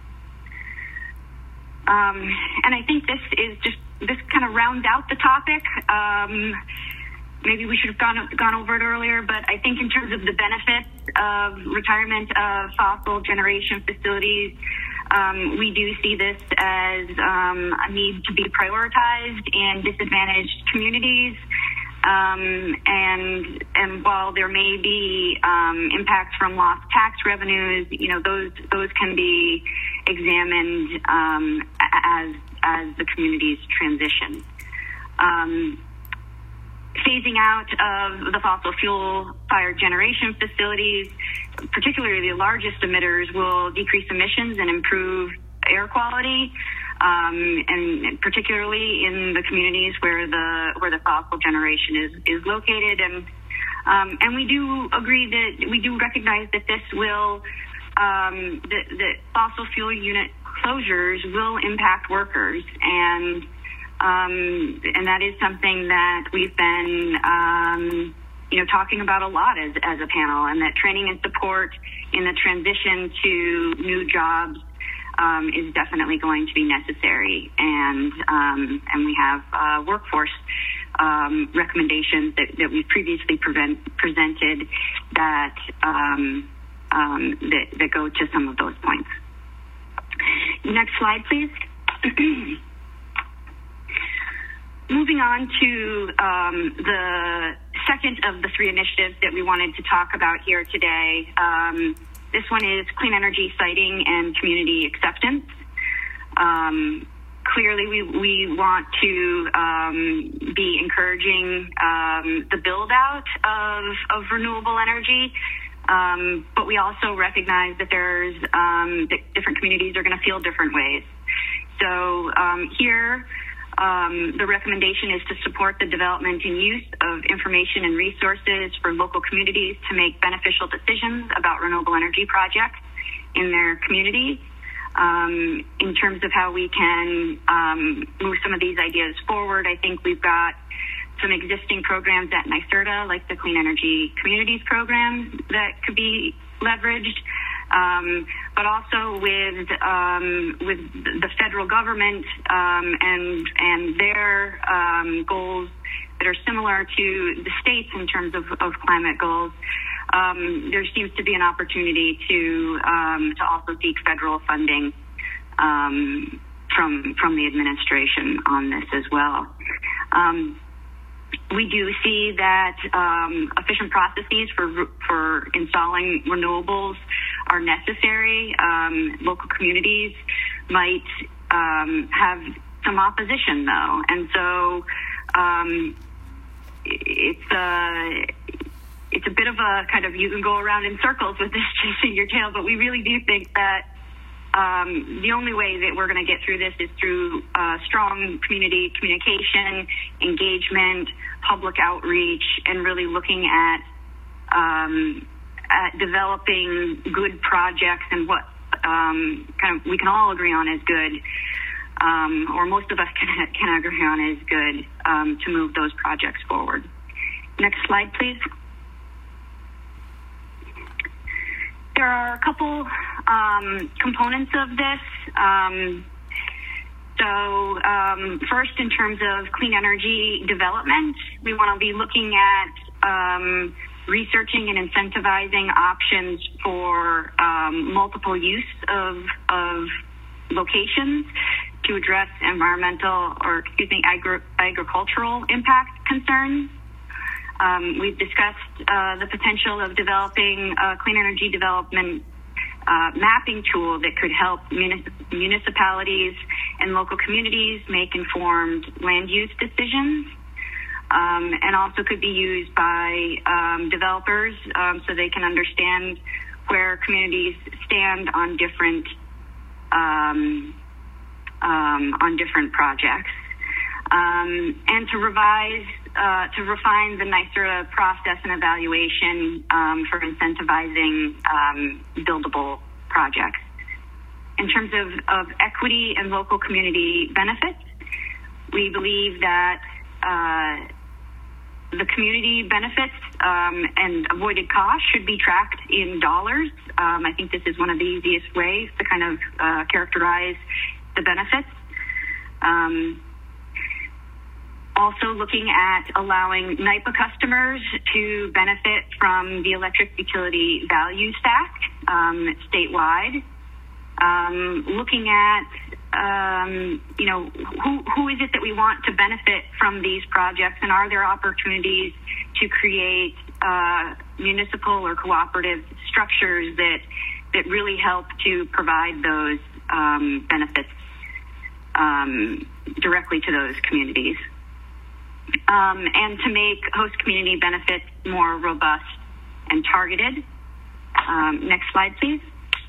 Um, and I think this is just, this kind of rounds out the topic. Um, maybe we should have gone, gone over it earlier, but I think in terms of the benefits of retirement of fossil generation facilities, um, we do see this as um, a need to be prioritized in disadvantaged communities. Um, and and while there may be um, impacts from lost tax revenues, you know, those those can be examined um, as as the communities transition. Um, phasing out of the fossil fuel fired generation facilities, particularly the largest emitters, will decrease emissions and improve air quality. Um, and particularly in the communities where the where the fossil generation is, is located, and um, and we do agree that we do recognize that this will um, that, that fossil fuel unit closures will impact workers, and um, and that is something that we've been um, you know talking about a lot as as a panel, and that training and support in the transition to new jobs Um, is definitely going to be necessary, and um, and we have uh, workforce um, recommendations that, that we've previously prevent, presented that, um, um, that that go to some of those points. Next slide, please. Moving on to um, the second of the three initiatives that we wanted to talk about here today. Um, This one is clean energy siting and community acceptance. Um, clearly, we, we want to um, be encouraging um, the build out of, of renewable energy, um, but we also recognize that there's um, that different communities are going to feel different ways. So um, here, Um, the recommendation is to support the development and use of information and resources for local communities to make beneficial decisions about renewable energy projects in their community. Um, in terms of how we can um, move some of these ideas forward, I think we've got some existing programs at NYSERDA, like the Clean Energy Communities Program, that could be leveraged. Um, but also with um, with the federal government um, and and their um, goals that are similar to the states in terms of, of climate goals, um, there seems to be an opportunity to um, to also seek federal funding um, from from the administration on this as well. Um, We do see that um, efficient processes for for installing renewables are necessary. Um, local communities might um, have some opposition, though, and so um, it's a it's a bit of a kind of you can go around in circles with this chasing your tail. But we really do think that um, the only way that we're going to get through this is through uh, strong community communication, engagement, public outreach, and really looking at, um, at developing good projects and what um, kind of we can all agree on is good, um, or most of us can, can agree on is good, um, to move those projects forward. Next slide, please. There are a couple um, components of this. Um, so um, first, in terms of clean energy development, we want to be looking at um, researching and incentivizing options for um, multiple use of, of locations to address environmental or, excuse me, agri- agricultural impact concerns. Um, we've discussed uh, the potential of developing a clean energy development uh, mapping tool that could help municip- municipalities and local communities make informed land use decisions, um, and also could be used by um, developers um, so they can understand where communities stand on different um, um, on different projects. Um, and to revise, uh, to refine the NYSERDA process and evaluation um, for incentivizing um, buildable projects. In terms of, of equity and local community benefits, we believe that uh, the community benefits um, and avoided costs should be tracked in dollars. Um, I think this is one of the easiest ways to kind of uh, characterize the benefits. Um, Also looking at allowing NYPA customers to benefit from the electric utility value stack um, statewide. Um, looking at, um, you know, who, who is it that we want to benefit from these projects, and are there opportunities to create uh, municipal or cooperative structures that that really help to provide those um, benefits um, directly to those communities. Um, and to make host community benefits more robust and targeted. Um, next slide, please.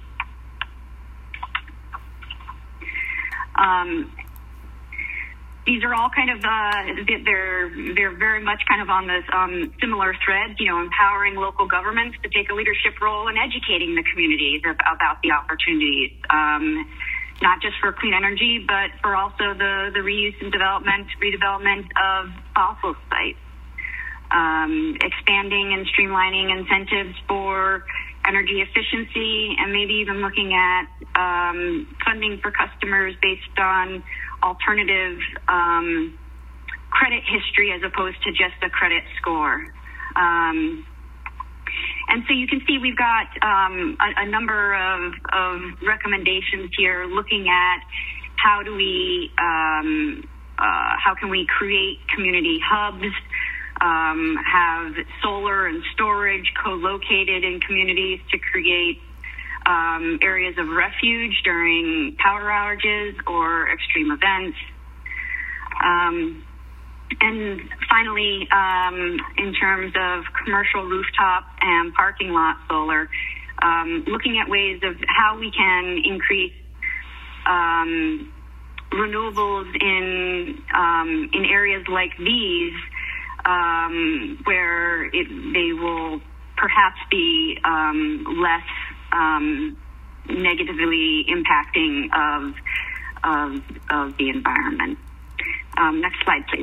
Um, these are all kind of, uh, they're, they're very much kind of on this um, similar thread, you know, empowering local governments to take a leadership role in educating the communities about the opportunities. Um, not just for clean energy, but for also the, the reuse and development, redevelopment of fossil sites. Um, expanding and streamlining incentives for energy efficiency, and maybe even looking at um, funding for customers based on alternative um, credit history as opposed to just a credit score. Um, And so you can see we've got um, a, a number of, of recommendations here looking at how do we, um, uh, how can we create community hubs, um, have solar and storage co-located in communities to create um, areas of refuge during power outages or extreme events. Um, And finally, um, in terms of commercial rooftop and parking lot solar, um, looking at ways of how we can increase um, renewables in um, in areas like these, um, where it, they will perhaps be um, less um, negatively impacting of of, of the environment. Um, next slide, please.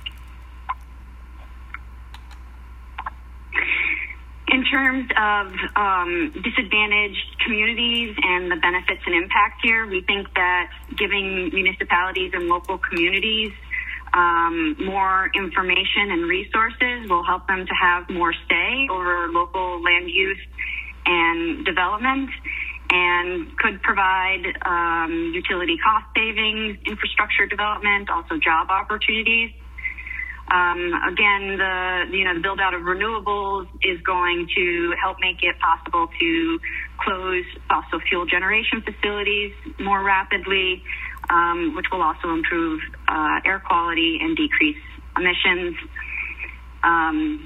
In terms of um, disadvantaged communities and the benefits and impact here, we think that giving municipalities and local communities um, more information and resources will help them to have more say over local land use and development, and could provide um, utility cost savings, infrastructure development, also job opportunities. Um, again, the you know the build out of renewables is going to help make it possible to close fossil fuel generation facilities more rapidly, um, which will also improve uh, air quality and decrease emissions. Um,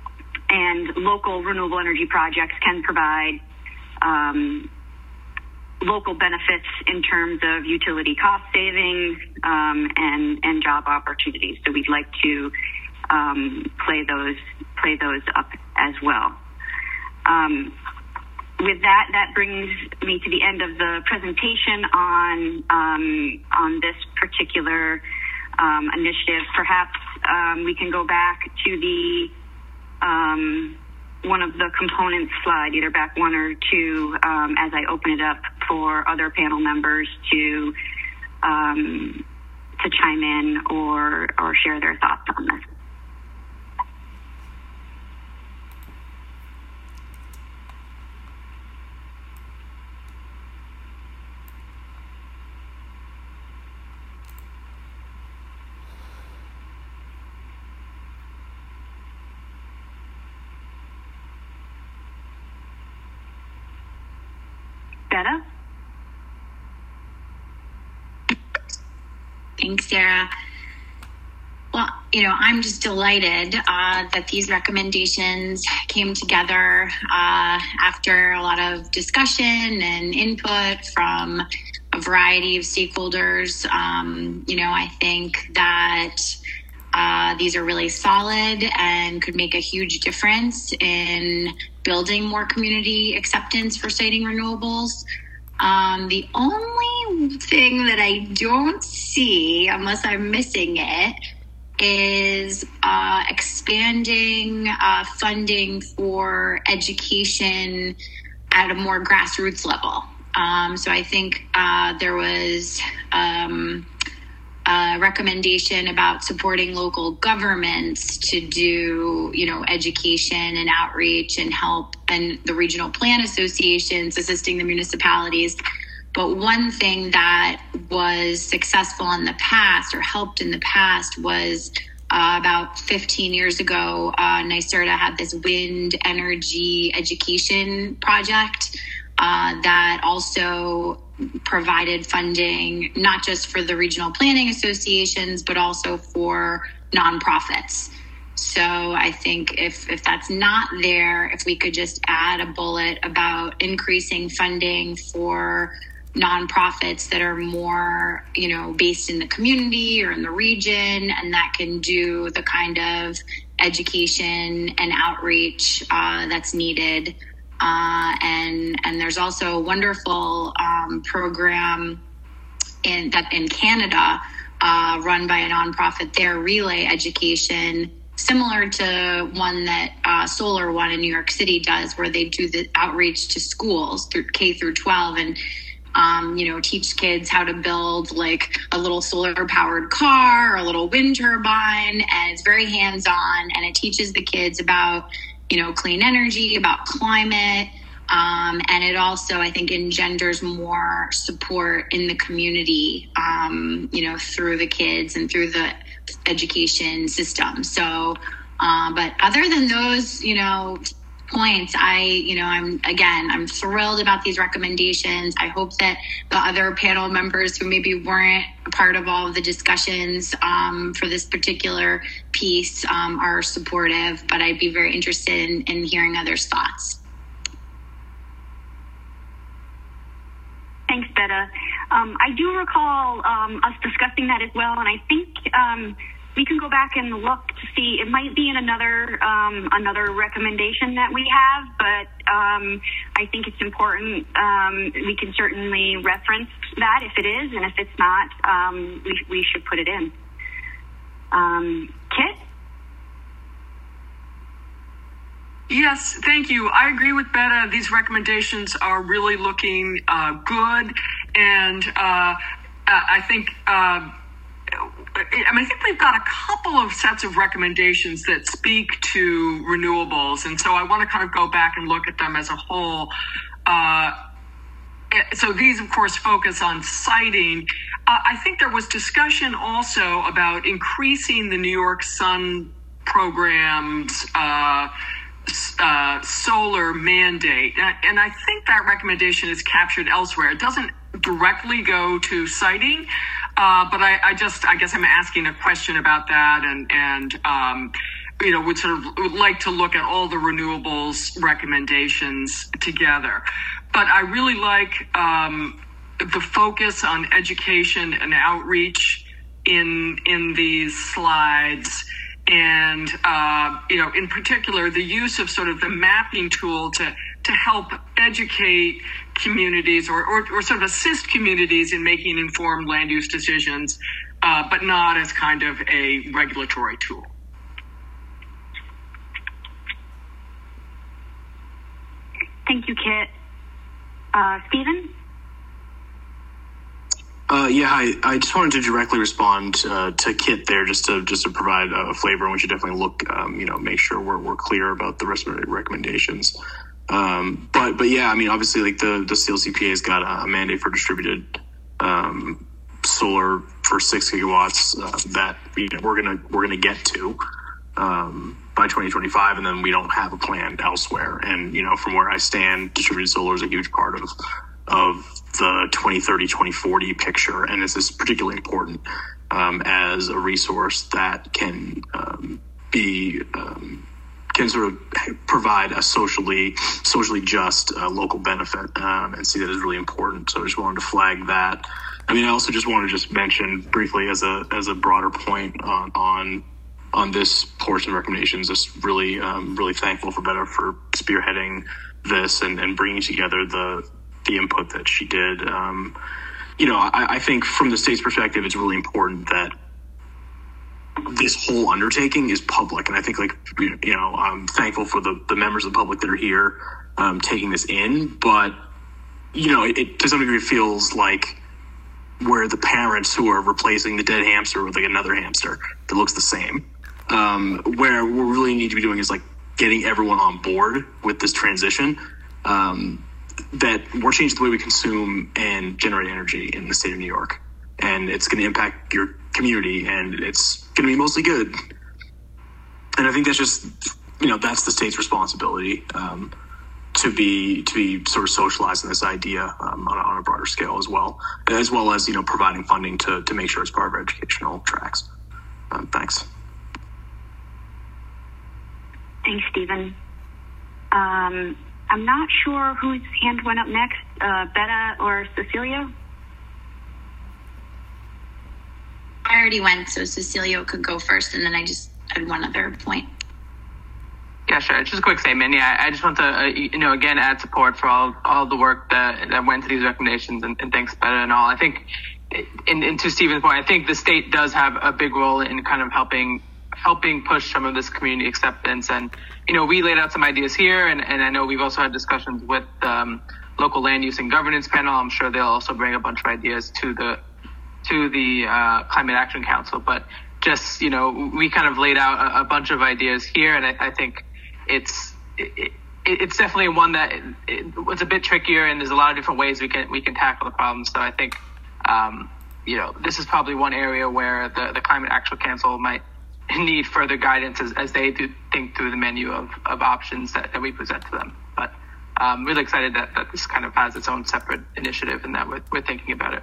and local renewable energy projects can provide um, local benefits in terms of utility cost savings um, and and job opportunities. So we'd like to um, play those play those up as well. Um, with that, that brings me to the end of the presentation on um, on this particular um, initiative. Perhaps um, we can go back to the um, one of the components slide, either back one or two, um, as I open it up for other panel members to um, to chime in or or share their thoughts on this. Betta? Thanks, Sarah. Well, you know, I'm just delighted uh, that these recommendations came together uh, after a lot of discussion and input from a variety of stakeholders. Um, you know, I think that uh, these are really solid and could make a huge difference in building more community acceptance for siting renewables. Um, the only thing that I don't see, unless I'm missing it, is uh, expanding uh, funding for education at a more grassroots level. Um, so I think uh, there was um, a recommendation about supporting local governments to do, you know, education and outreach and help, and the regional plan associations assisting the municipalities. But one thing that was successful in the past or helped in the past was uh, about fifteen years ago, uh, NYSERDA had this wind energy education project uh, that also provided funding, not just for the regional planning associations, but also for nonprofits. So I think if, if that's not there, if we could just add a bullet about increasing funding for nonprofits that are more, you know, based in the community or in the region, and that can do the kind of education and outreach uh, that's needed. Uh, and and there's also a wonderful um, program in that in Canada uh, run by a nonprofit there, Relay Education, similar to one that uh, Solar One in New York City does, where they do the outreach to schools through K through twelve and um, you know, teach kids how to build like a little solar powered car or a little wind turbine, and it's very hands on, and it teaches the kids about, you know, clean energy, about climate. Um, and it also, I think, engenders more support in the community, um, you know, through the kids and through the education system. So, uh, but other than those, you know, points, I, you know, I'm, again, I'm thrilled about these recommendations. I hope that the other panel members who maybe weren't a part of all of the discussions um, for this particular piece um, are supportive, but I'd be very interested in, in hearing others' thoughts. Thanks, Betta. Um, I do recall um, us discussing that as well, and I think um, we can go back and look to see. It might be in another um, another recommendation that we have, but um, I think it's important. Um, we can certainly reference that if it is, and if it's not, um, we, we should put it in. Um, Kit? Yes, thank you. I agree with Betta. These recommendations are really looking uh, good, and uh, I think. Uh, I mean, I think we've got a couple of sets of recommendations that speak to renewables, and so I want to kind of go back and look at them as a whole. Uh, so these, of course, focus on siting. Uh, I think there was discussion also about increasing the New York Sun program's uh, uh, solar mandate, and, and I think that recommendation is captured elsewhere. It doesn't directly go to siting. Uh, but I, I just, I guess I'm asking a question about that, and, and um, you know, would sort of would like to look at all the renewables recommendations together. but I really like um, the focus on education and outreach in in these slides. And, uh, you know, in particular, the use of sort of the mapping tool to, to help educate communities or, or, or sort of assist communities in making informed land use decisions, uh, but not as kind of a regulatory tool. Thank you, Kit. Uh, Stephen? Uh, yeah, I, I just wanted to directly respond uh, to Kit there, just to just to provide a flavor, and we should definitely look, um, you know, make sure we're we're clear about the rest of the recommendations. Um, but but yeah, I mean, obviously, like the the C L C P A has got a, a mandate for distributed um, solar for six gigawatts uh, that you know, we're gonna we're gonna get to um, by twenty twenty-five, and then we don't have a plan elsewhere. And you know, from where I stand, distributed solar is a huge part of of the twenty thirty, twenty forty picture, and this is particularly important um, as a resource that can um, be um, can sort of provide a socially socially just uh, local benefit, um, and see that as really important. So I just wanted to flag that. I mean, I also just want to just mention briefly as a as a broader point on on, on this portion of recommendations. Just really um, really thankful for Betta for spearheading this and, and bringing together the the input that she did. Um, you know, I, I think from the state's perspective, it's really important that this whole undertaking is public. And I think, like, you know, I'm thankful for the, the members of the public that are here um, taking this in. But, you know, it, it to some degree feels like we're the parents who are replacing the dead hamster with like another hamster that looks the same. Um, where what we really need to be doing is like getting everyone on board with this transition. Um, that we're changing the way we consume and generate energy in the state of New York. And it's going to impact your community, and it's going to be mostly good. And I think that's just, you know, that's the state's responsibility um, to be to be sort of socializing this idea um, on, a, on a broader scale as well, as well as, you know, providing funding to, to make sure it's part of our educational tracks. Um, thanks. Thanks, Stephen. Um, I'm not sure whose hand went up next, uh, Betta or Cecilio? I already went, so Cecilio could go first, and then I just had one other point. Yeah, sure. Just a quick statement. Yeah, I just want to, uh, you know, again, add support for all all the work that, that went to these recommendations, and, and thanks, Betta, and all. I think, and, and to Stephen's point, I think the state does have a big role in kind of helping helping push some of this community acceptance. And, you know, we laid out some ideas here, and, and I know we've also had discussions with um, local land use and governance panel. I'm sure they'll also bring a bunch of ideas to the to the uh, Climate Action Council. But just, you know, we kind of laid out a, a bunch of ideas here, and I, I think it's it, it's definitely one that it, it's a bit trickier, and there's a lot of different ways we can we can tackle the problem. So I think, um, you know, this is probably one area where the, the Climate Action Council might need further guidance as, as they do think through the menu of, of options that, that we present to them. But I'm really excited that, that this kind of has its own separate initiative and that we're, we're thinking about it.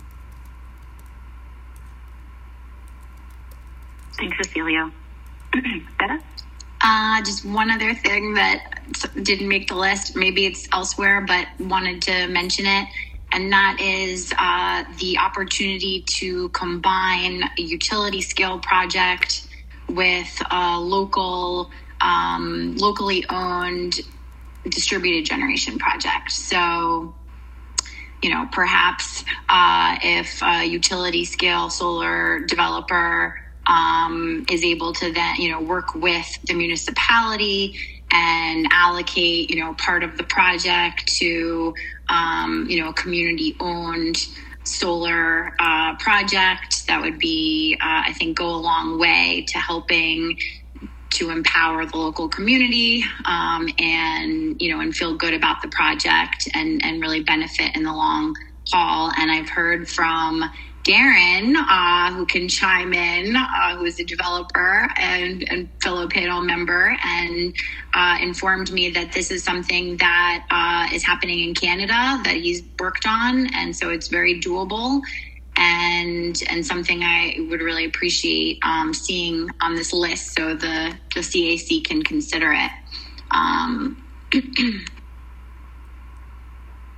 Thanks, Cecilio. Betta? Uh, just one other thing that didn't make the list, maybe it's elsewhere, but wanted to mention it. And that is uh, the opportunity to combine a utility scale project with a local, um, locally owned distributed generation project. So, you know, perhaps uh, if a utility scale solar developer um, is able to then, you know, work with the municipality and allocate, you know, part of the project to, um, you know, community owned solar uh, project, that would be, uh, I think, go a long way to helping to empower the local community um, and, you know, and feel good about the project and, and really benefit in the long haul. And I've heard from Darren, uh, who can chime in, uh, who is a developer and, and fellow panel member, and uh, informed me that this is something that uh, is happening in Canada that he's worked on, and so it's very doable and and something I would really appreciate um, seeing on this list, so the the C A C can consider it. Um,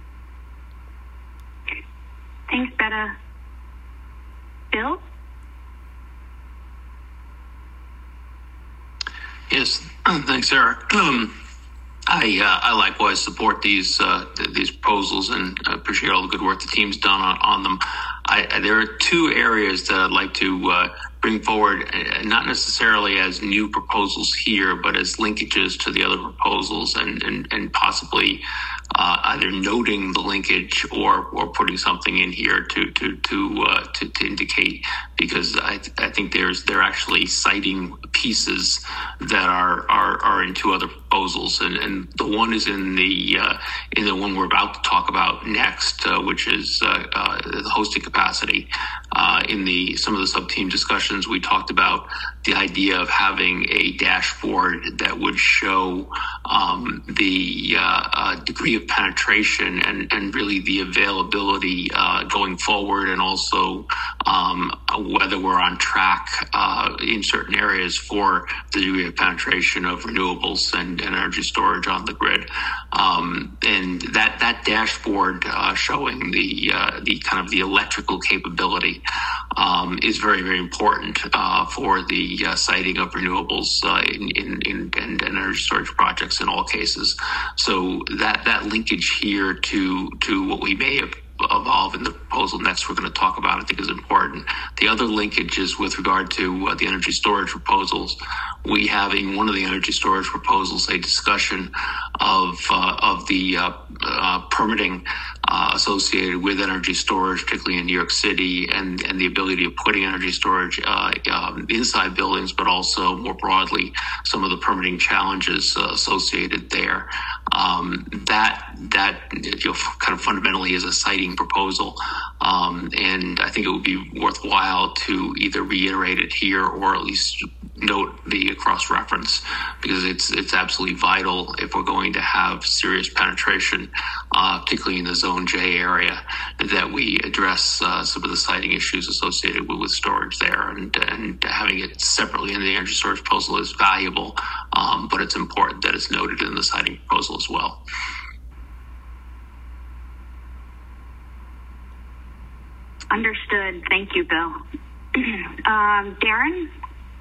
Thanks, Betta. Bill? Yes, thanks, Sarah. Um, I uh, I likewise support these uh, th- these proposals and appreciate all the good work the team's done on, on them. I, I, there are two areas that I'd like to uh, bring forward, uh, not necessarily as new proposals here, but as linkages to the other proposals, and and, and possibly uh, either noting the linkage or or putting something in here to to to uh, to, to indicate, because I I think there's they're actually citing pieces that are are, are in two other proposals, and, and the one is in the uh, in the one we're about to talk about next, uh, which is uh, uh, the hosting capacity. Uh, in the some of the sub-team discussions, we talked about the idea of having a dashboard that would show um, the uh, uh, degree of penetration and, and really the availability uh, going forward, and also um, whether we're on track uh, in certain areas for the degree of penetration of renewables and, and energy storage on the grid. Um, and that that dashboard uh, showing the uh, the kind of the electrical capability um, is very, very important uh, for the uh, siting of renewables uh, in, in, in, in energy storage projects in all cases. So that that linkage here to to what we may have evolve in the proposal next we're going to talk about, I think, is important. The other linkage is with regard to uh, the energy storage proposals. We have in one of the energy storage proposals a discussion of uh, of the uh, uh, permitting uh, associated with energy storage, particularly in New York City, and, and the ability of putting energy storage uh, um, inside buildings, but also more broadly some of the permitting challenges uh, associated there. Um, that that you know, kind of fundamentally is a siting proposal, um, and I think it would be worthwhile to either reiterate it here or at least note the cross-reference, because it's it's absolutely vital if we're going to have serious penetration, uh, particularly in the Zone J area, that we address uh, some of the siting issues associated with, with storage there, and and having it separately in the energy storage proposal is valuable, um, but it's important that it's noted in the siting proposal as well. Understood. Thank you, Bill. um, Darren?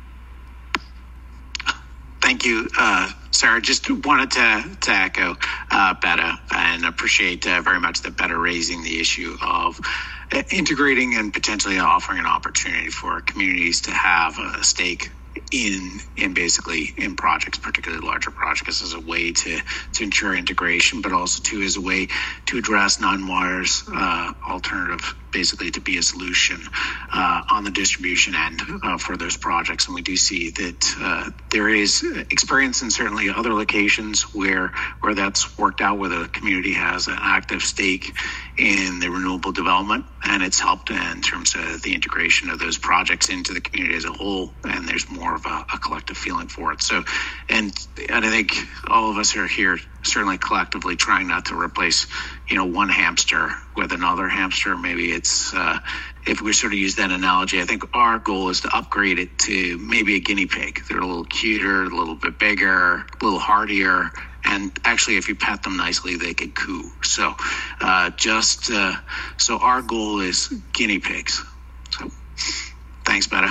Thank you, uh, Sarah. Just wanted to, to echo uh, Betta, and appreciate uh, very much that Betta raising the issue of uh, integrating and potentially offering an opportunity for communities to have a stake in in basically in projects, particularly larger projects, as a way to to ensure integration, but also too as a way to address non-wires uh, alternative, basically to be a solution uh, on the distribution end uh, for those projects. And we do see that uh, there is experience in certainly other locations where where that's worked out, where the community has an active stake in the renewable development, and it's helped in terms of the integration of those projects into the community as a whole, and there's more of a, a collective feeling for it. So, and, and I think all of us are here certainly collectively trying not to replace, you know, one hamster with another hamster. Maybe it's, uh, if we sort of use that analogy, I think our goal is to upgrade it to maybe a guinea pig. They're a little cuter, a little bit bigger, a little hardier, and actually, if you pet them nicely, they can coo. So, uh, just uh, so our goal is guinea pigs. So, thanks, Betta.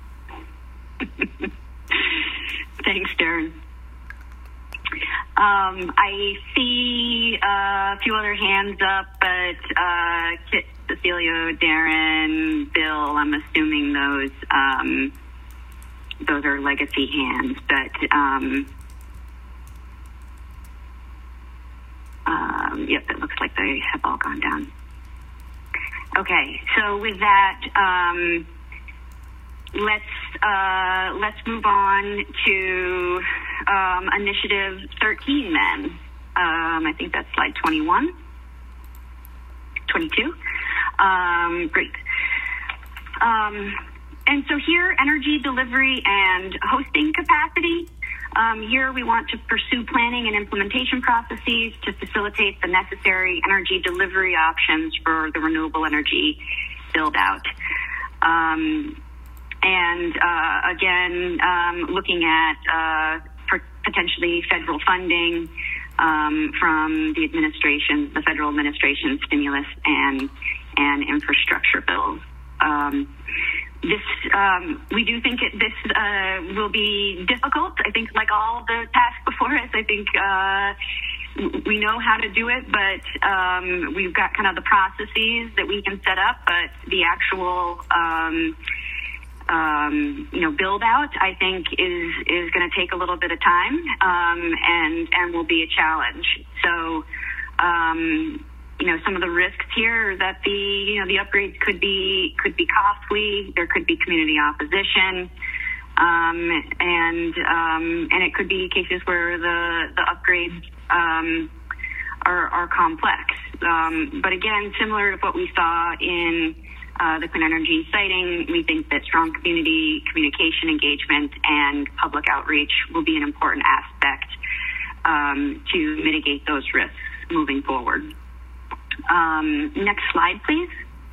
Thanks, Darren. Um, I see uh, a few other hands up, but uh, Kit, Cecilia, Darren, Bill, I'm assuming those um, those are legacy hands, but um, um, yep, it looks like they have all gone down. Okay, so with that, um, let's uh, let's move on to um, initiative thirteen then. Um, I think that's slide twenty-one, twenty-two. Um, great. Um, and so here, energy delivery and hosting capacity. Um, here we want to pursue planning and implementation processes to facilitate the necessary energy delivery options for the renewable energy build out. Um, and uh, again, um, looking at uh, for potentially federal funding um, from the administration, the federal administration stimulus and and infrastructure bills. Um, this um, we do think it, this uh, will be difficult. I think, like all the tasks before us, I think uh, we know how to do it, but um, we've got kind of the processes that we can set up. But the actual um, um, you know build out, I think, is is going to take a little bit of time um, and and will be a challenge. So. Um, You know, some of the risks here are that the, you know, the upgrades could be, could be costly. There could be community opposition. Um, and, um, and it could be cases where the, the upgrades, um, are, are complex. Um, but again, similar to what we saw in, uh, the clean energy siting, we think that strong community communication engagement and public outreach will be an important aspect, um, to mitigate those risks moving forward. Um, next slide, please.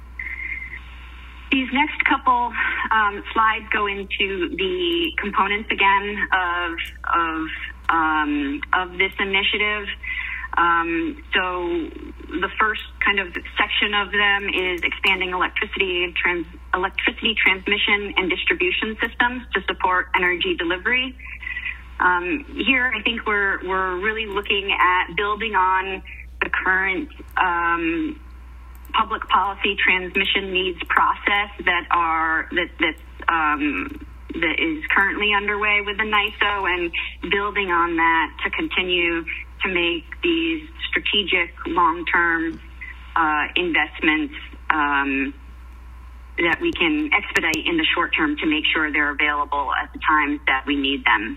These next couple um, slides go into the components again of of um, of this initiative. Um, so the first kind of section of them is expanding electricity and trans- electricity transmission and distribution systems to support energy delivery. Um, here, I think we're we're really looking at building on the current um, public policy transmission needs process that are that that um, that is currently underway with the NYISO, and building on that to continue to make these strategic long-term uh, investments um, that we can expedite in the short term to make sure they're available at the times that we need them.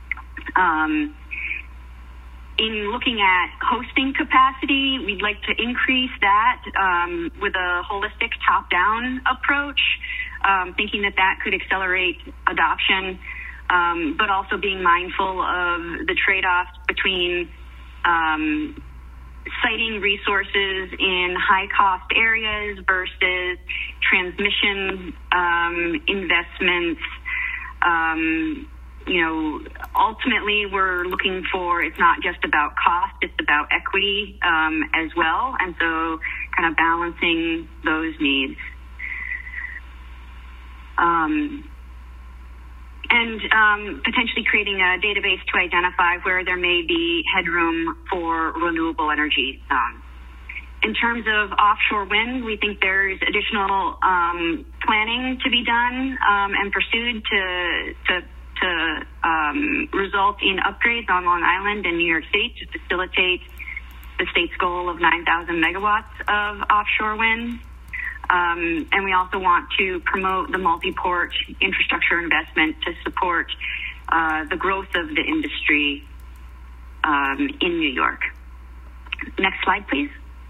Um, In looking at hosting capacity, we'd like to increase that um, with a holistic top-down approach, um, thinking that that could accelerate adoption, um, but also being mindful of the trade-offs between um, siting resources in high-cost areas versus transmission um, investments. Um, You know, ultimately, we're looking for, it's not just about cost, it's about equity um, as well. And so kind of balancing those needs. Um, and um, potentially creating a database to identify where there may be headroom for renewable energy. Um, in terms of offshore wind, we think there's additional um, planning to be done um, and pursued to, to to um, result in upgrades on Long Island and New York State to facilitate the state's goal of nine thousand megawatts of offshore wind. Um, and we also want to promote the multi-port infrastructure investment to support uh, the growth of the industry um, in New York. Next slide, please.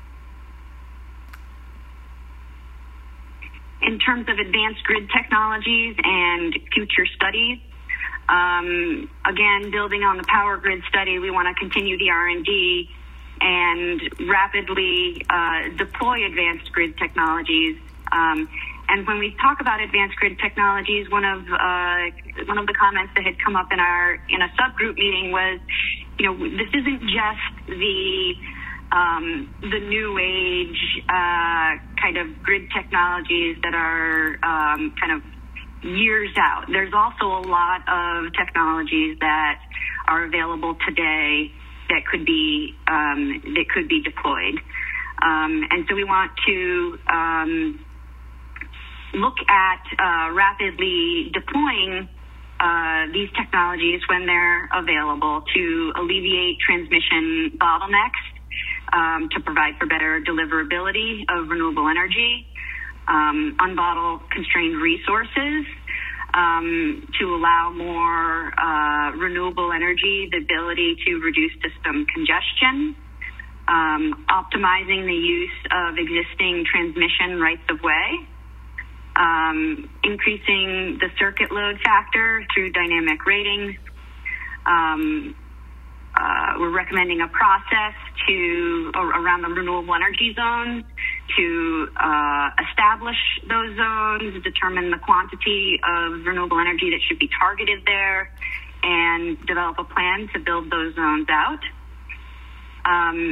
In terms of advanced grid technologies and future studies, Um, again, building on the power grid study, we want to continue the R and D and rapidly uh, deploy advanced grid technologies. Um, and when we talk about advanced grid technologies, one of uh, one of the comments that had come up in our in a subgroup meeting was, you know, this isn't just the um, the new age uh, kind of grid technologies that are um, kind of years out. There's also a lot of technologies that are available today that could be um, that could be deployed, um, and so we want to um, look at uh, rapidly deploying uh, these technologies when they're available to alleviate transmission bottlenecks, um, to provide for better deliverability of renewable energy. Um, unbottle constrained resources um, to allow more uh, renewable energy, the ability to reduce system congestion, um, optimizing the use of existing transmission rights of way, um, increasing the circuit load factor through dynamic ratings. Um, Uh, we're recommending a process to uh, around the renewable energy zones to uh, establish those zones, determine the quantity of renewable energy that should be targeted there, and develop a plan to build those zones out. Um,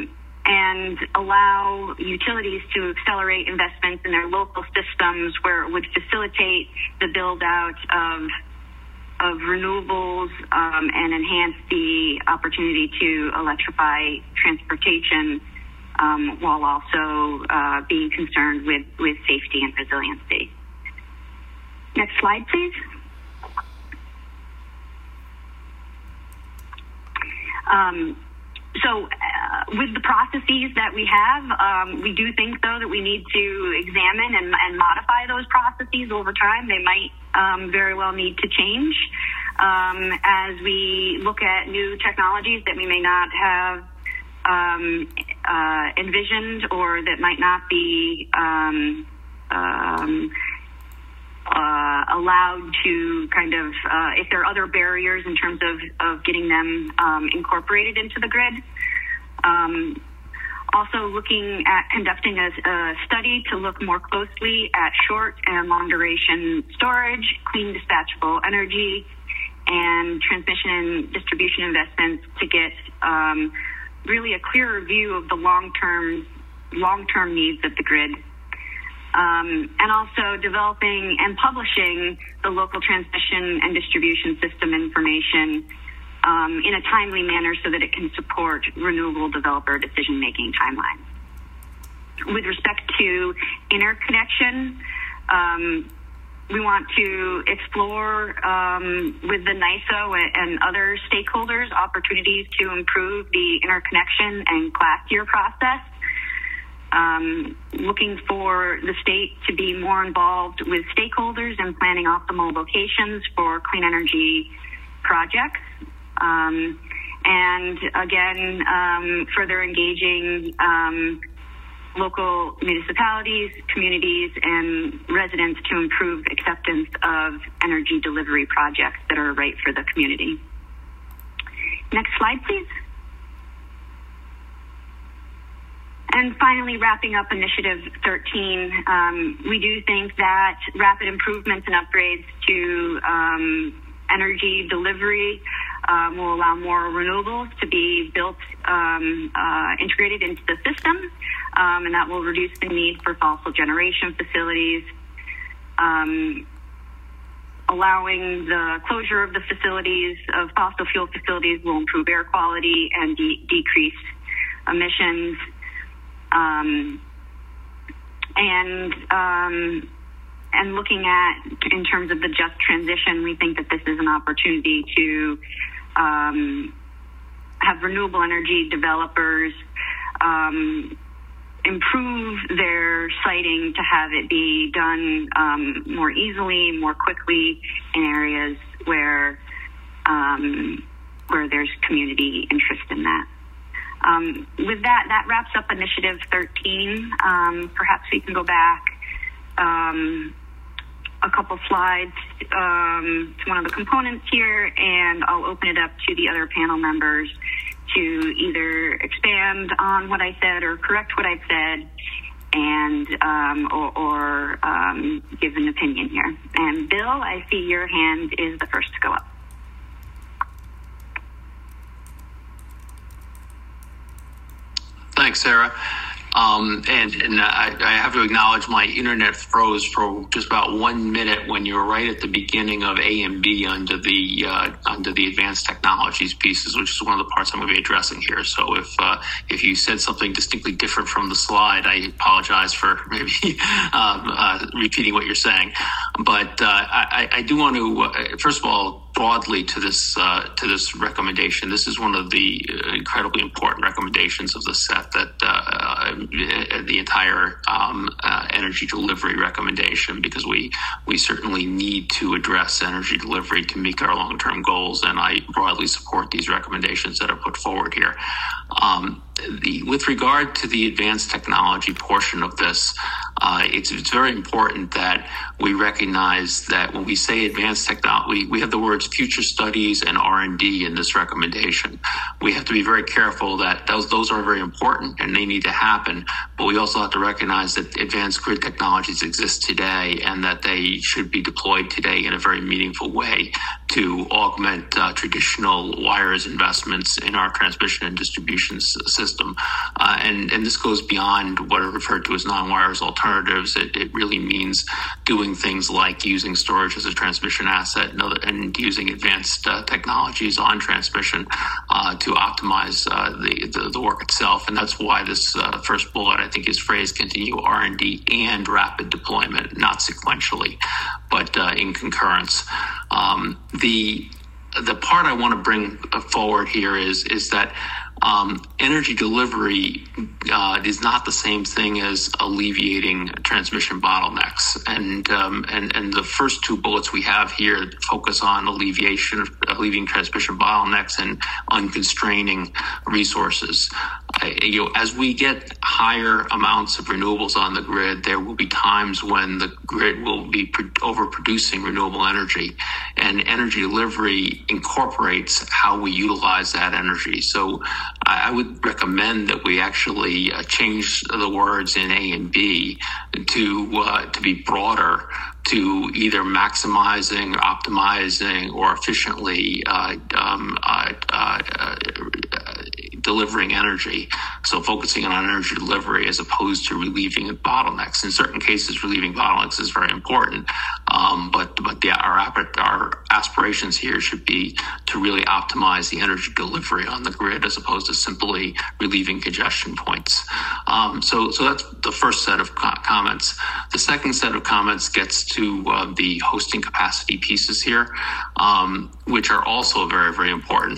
and allow utilities to accelerate investments in their local systems where it would facilitate the build out of of renewables um, and enhance the opportunity to electrify transportation um, while also uh, being concerned with, with safety and resiliency. Next slide, please. Um, so uh, with the processes that we have, um, we do think, though, that we need to examine and, and modify those processes over time. They might um, very well need to change um, as we look at new technologies that we may not have um, uh, envisioned or that might not be um, um, Uh, allowed to kind of, uh, if there are other barriers in terms of, of getting them um, incorporated into the grid. Um, also looking at conducting a, a study to look more closely at short and long duration storage, clean dispatchable energy, and transmission and distribution investments to get um, really a clearer view of the long-term long-term needs of the grid. Um, and also developing and publishing the local transmission and distribution system information um, in a timely manner so that it can support renewable developer decision-making timelines. With respect to interconnection, um, we want to explore um, with the NYISO and other stakeholders opportunities to improve the interconnection and class year process. Um, looking for the state to be more involved with stakeholders in planning optimal locations for clean energy projects. Um, and again, um, further engaging um, local municipalities, communities, and residents to improve acceptance of energy delivery projects that are right for the community. Next slide, please. And finally, wrapping up Initiative thirteen, um, we do think that rapid improvements and upgrades to um, energy delivery um, will allow more renewables to be built, um, uh, integrated into the system, um, and that will reduce the need for fossil generation facilities. Um, allowing the closure of the facilities, of fossil fuel facilities, will improve air quality and de- decrease emissions. Um, and um, and looking at, in terms of the just transition, we think that this is an opportunity to um, have renewable energy developers um, improve their siting to have it be done um, more easily, more quickly in areas where um, where there's community interest in that. Um, with that, that wraps up Initiative thirteen. Um, perhaps we can go back um, a couple slides um, to one of the components here, and I'll open it up to the other panel members to either expand on what I said or correct what I've said, and um, or, or um, give an opinion here. And Bill, I see your hand is the first to go up. Thanks, Sarah. Um, and and I, I have to acknowledge my internet froze for just about one minute when you were right at the beginning of A and B under the uh, under the advanced technologies pieces, which is one of the parts I'm going to be addressing here. So if uh, if you said something distinctly different from the slide, I apologize for maybe um, uh, repeating what you're saying. But uh, I, I do want to uh, first of all, broadly to this uh, to this recommendation. This is one of the uh, incredibly important recommendations of the set that uh, the entire um, uh, energy delivery recommendation, because we we certainly need to address energy delivery to meet our long-term goals, and I broadly support these recommendations that are put forward here. Um, the, with regard to the advanced technology portion of this, uh, it's, it's very important that we recognize that when we say advanced technology, we, we have the words future studies and R and D in this recommendation. We have to be very careful that those, those are very important and they need to happen, but we also have to recognize that advanced grid technologies exist today and that they should be deployed today in a very meaningful way to augment uh, traditional wires investments in our transmission and distribution s- system. Uh, and, and this goes beyond what are referred to as non-wires alternatives. It, it really means doing things like using storage as a transmission asset and, other, and using advanced uh, technologies on transmission uh, to optimize uh, the, the, the work itself. And that's why this uh, first bullet, I think, is phrased continue R and D and rapid deployment, not sequentially, but uh, in concurrence. Um, the the part I want to bring forward here is is that um, energy delivery uh, is not the same thing as alleviating transmission bottlenecks. And um, and and the first two bullets we have here focus on alleviation of alleviating transmission bottlenecks and unconstraining resources. Uh, you know, as we get higher amounts of renewables on the grid, there will be times when the grid will be pro- overproducing renewable energy, and energy delivery incorporates how we utilize that energy. So I, I would recommend that we actually uh, change the words in A and B to uh, to be broader, to either maximizing, optimizing, or efficiently uh, um, uh, uh, uh, delivering energy. So focusing on energy delivery as opposed to relieving bottlenecks. In certain cases, relieving bottlenecks is very important, um, but but the, our our aspirations here should be to really optimize the energy delivery on the grid as opposed to simply relieving congestion points. Um, so so that's the first set of co- comments. The second set of comments gets to uh, the hosting capacity pieces here, um, which are also very, very important.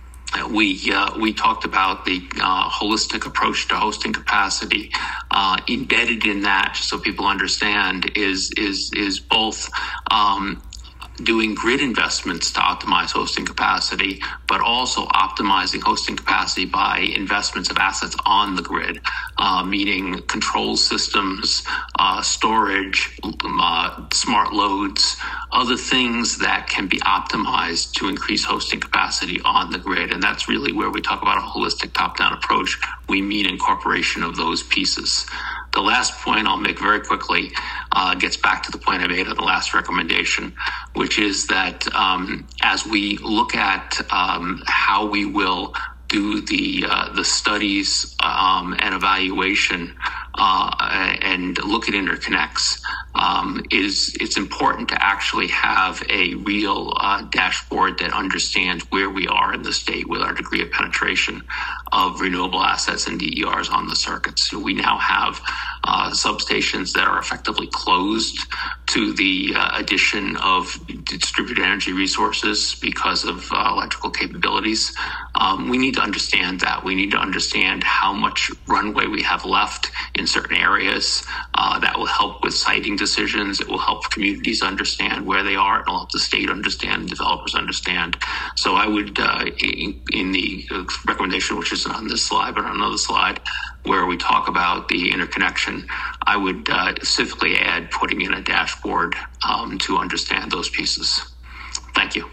We uh, we talked about the uh, holistic approach to hosting capacity. Uh, embedded in that, just so people understand, is is is both um, doing grid investments to optimize hosting capacity, but also optimizing hosting capacity by investments of assets on the grid, uh, meaning control systems, uh, storage, uh, smart loads, other things that can be optimized to increase hosting capacity on the grid. And that's really where we talk about a holistic top-down approach. We mean incorporation of those pieces. The last point I'll make very quickly uh, gets back to the point I made in the last recommendation, which is that um, as we look at um, how we will do the uh, the studies um, and evaluation uh, and look at interconnects, um, is it's important to actually have a real uh, dashboard that understands where we are in the state with our degree of penetration of renewable assets and D E Rs on the circuits. So we now have uh, substations that are effectively closed to the uh, addition of distributed energy resources because of uh, electrical capabilities. Um, we need to understand that. We need to understand how much runway we have left in certain areas. Uh, that will help with siting decisions. It will help communities understand where they are. It will help the state understand, developers understand. So I would, uh, in, in the recommendation, which isn't on this slide, but on another slide, where we talk about the interconnection, I would uh, specifically add putting in a dashboard um, to understand those pieces. Thank you.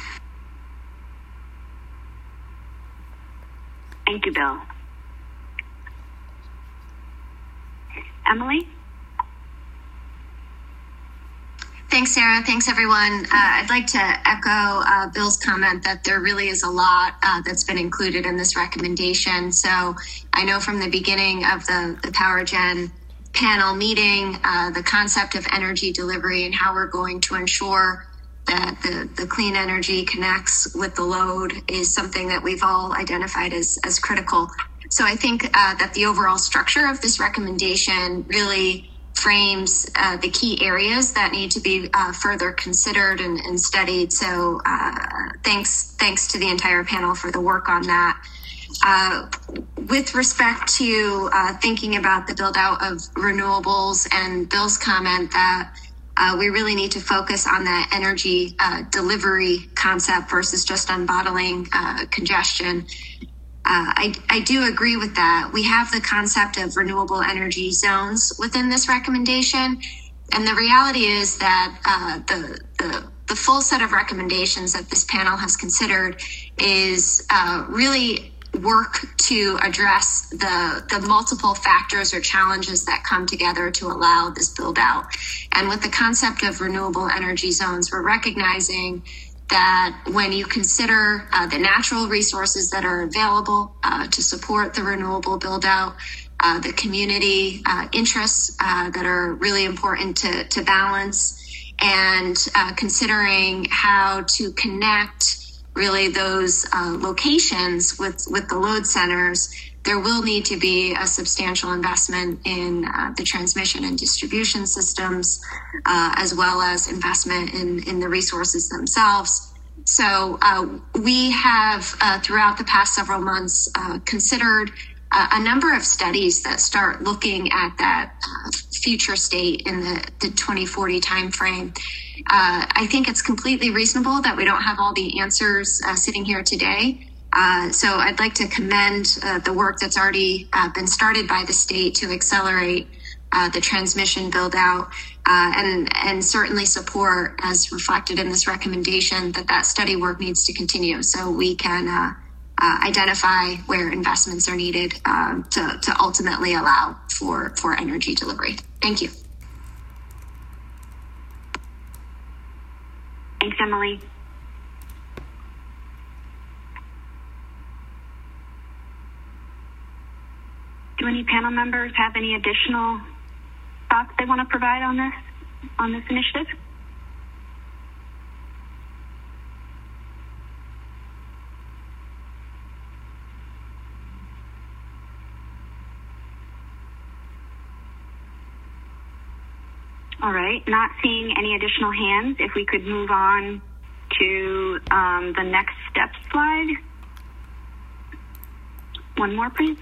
Thank you, Bill. Emily? Thanks, Sarah. Thanks, everyone. Uh, I'd like to echo uh, Bill's comment that there really is a lot uh, that's been included in this recommendation. So I know from the beginning of the, the PowerGen panel meeting, uh, the concept of energy delivery and how we're going to ensure that the, the clean energy connects with the load is something that we've all identified as, as critical. So I think uh, that the overall structure of this recommendation really frames uh, the key areas that need to be uh, further considered and, and studied. So uh, thanks, thanks to the entire panel for the work on that. Uh, with respect to uh, thinking about the build out of renewables and Bill's comment that uh, we really need to focus on that energy uh, delivery concept versus just on bottling uh, congestion. Uh, I, I do agree with that. We have the concept of renewable energy zones within this recommendation. And the reality is that uh, the, the, the full set of recommendations that this panel has considered is uh, really work to address the, the multiple factors or challenges that come together to allow this build out. And with the concept of renewable energy zones, we're recognizing that when you consider uh, the natural resources that are available uh, to support the renewable build out, uh, the community uh, interests uh, that are really important to, to balance, and uh, considering how to connect really those uh, locations with, with the load centers, there will need to be a substantial investment in uh, the transmission and distribution systems, uh, as well as investment in, in the resources themselves. So uh, we have, uh, throughout the past several months, uh, considered uh, a number of studies that start looking at that uh, future state in the, the twenty forty timeframe. Uh, I think it's completely reasonable that we don't have all the answers uh, sitting here today. Uh, so I'd like to commend uh, the work that's already uh, been started by the state to accelerate uh, the transmission build out, uh, and, and certainly support, as reflected in this recommendation, that that study work needs to continue so we can uh, uh, identify where investments are needed uh, to, to ultimately allow for, for energy delivery. Thank you. Thanks, Emily. Do any panel members have any additional thoughts they want to provide on this, on this initiative? All right, not seeing any additional hands. If we could move on to um, the next step slide. One more, please.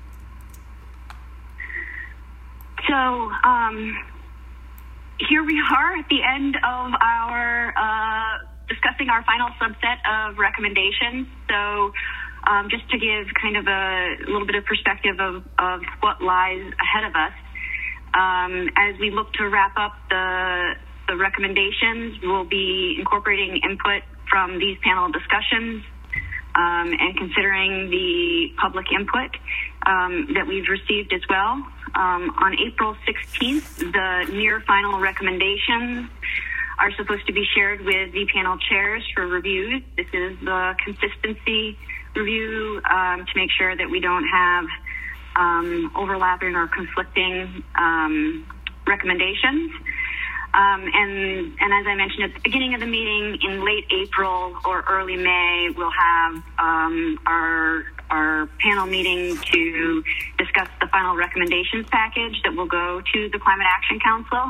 So um, here we are at the end of our uh, discussing our final subset of recommendations. So um, just to give kind of a little bit of perspective of, of what lies ahead of us, um, as we look to wrap up the, the recommendations, we'll be incorporating input from these panel discussions um, and considering the public input um, that we've received as well. Um, on April sixteenth, the near final recommendations are supposed to be shared with the panel chairs for reviews. This is the consistency review um, to make sure that we don't have um, overlapping or conflicting um, recommendations. Um, and, and as I mentioned at the beginning of the meeting, in late April or early May, we'll have um, our our panel meeting to discuss the final recommendations package that will go to the Climate Action Council.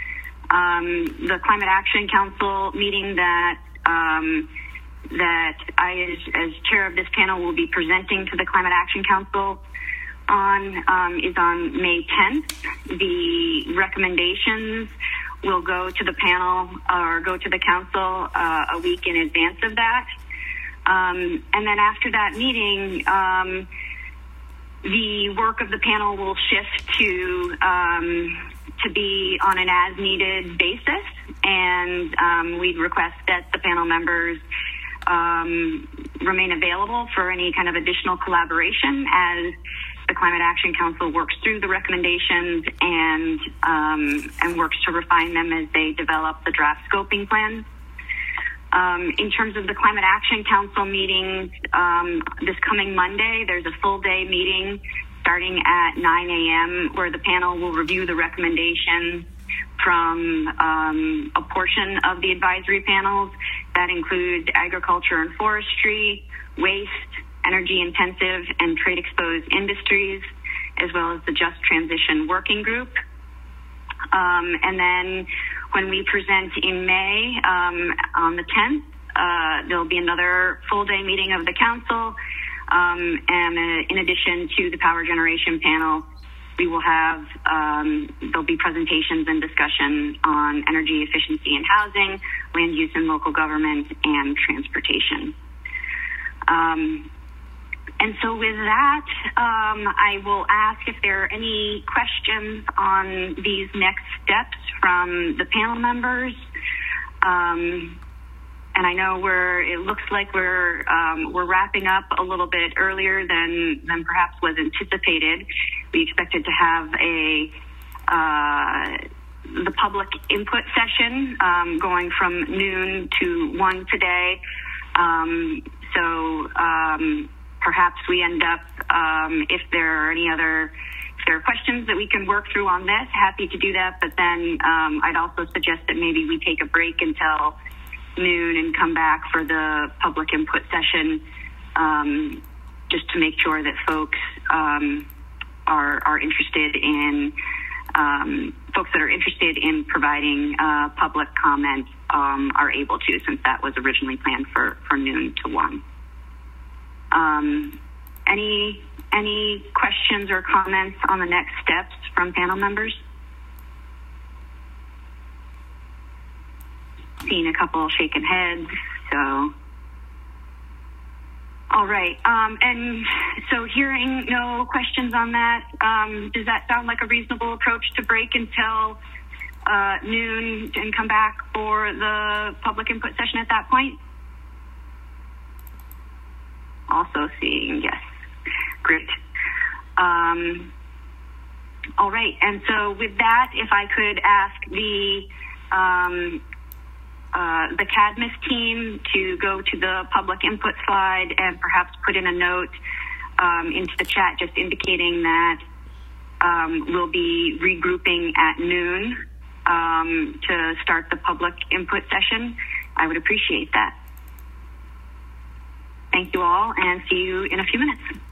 Um, the Climate Action Council meeting that um, that I, as, as chair of this panel, will be presenting to the Climate Action Council on um, is on May tenth. The recommendations will go to the panel or go to the council uh, a week in advance of that. Um, and then after that meeting, um, the work of the panel will shift to um, to be on an as-needed basis, and um, we'd request that the panel members um, remain available for any kind of additional collaboration as the Climate Action Council works through the recommendations and um, and works to refine them as they develop the draft scoping plans. Um, in terms of the Climate Action Council meetings, um, this coming Monday, there's a full day meeting starting at nine a.m. where the panel will review the recommendations from um, a portion of the advisory panels that include agriculture and forestry, waste, energy intensive and trade exposed industries, as well as the Just Transition Working Group. Um, and then when we present in May, um, on the tenth, uh, there'll be another full day meeting of the council. Um, and uh, in addition to the power generation panel, we will have, um, there'll be presentations and discussion on energy efficiency in housing, land use in local government, and transportation. Um, and so with that, um, I will ask if there are any questions on these next steps from the panel members. Um, and I know we're, it looks like we're, um, we're wrapping up a little bit earlier than, than perhaps was anticipated. We expected to have a, uh, the public input session, um, going from noon to one today. Um, so, um, perhaps we end up, um, if there are any other, if there are questions that we can work through on this, happy to do that. But then um, I'd also suggest that maybe we take a break until noon and come back for the public input session, um, just to make sure that folks um, are, are interested in, um, folks that are interested in providing uh, public comment um, are able to, since that was originally planned for, for noon to one. Um, any any questions or comments on the next steps from panel members? Seeing a couple shaking heads, so. All right, um, and so hearing no questions on that, um, does that sound like a reasonable approach to break until uh, noon and come back for the public input session at that point? Also seeing, yes. Great. Um, all right. And so with that, if I could ask the um, uh, the Cadmus team to go to the public input slide and perhaps put in a note um, into the chat just indicating that um, we'll be regrouping at noon um, to start the public input session. I would appreciate that. Thank you all, and see you in a few minutes.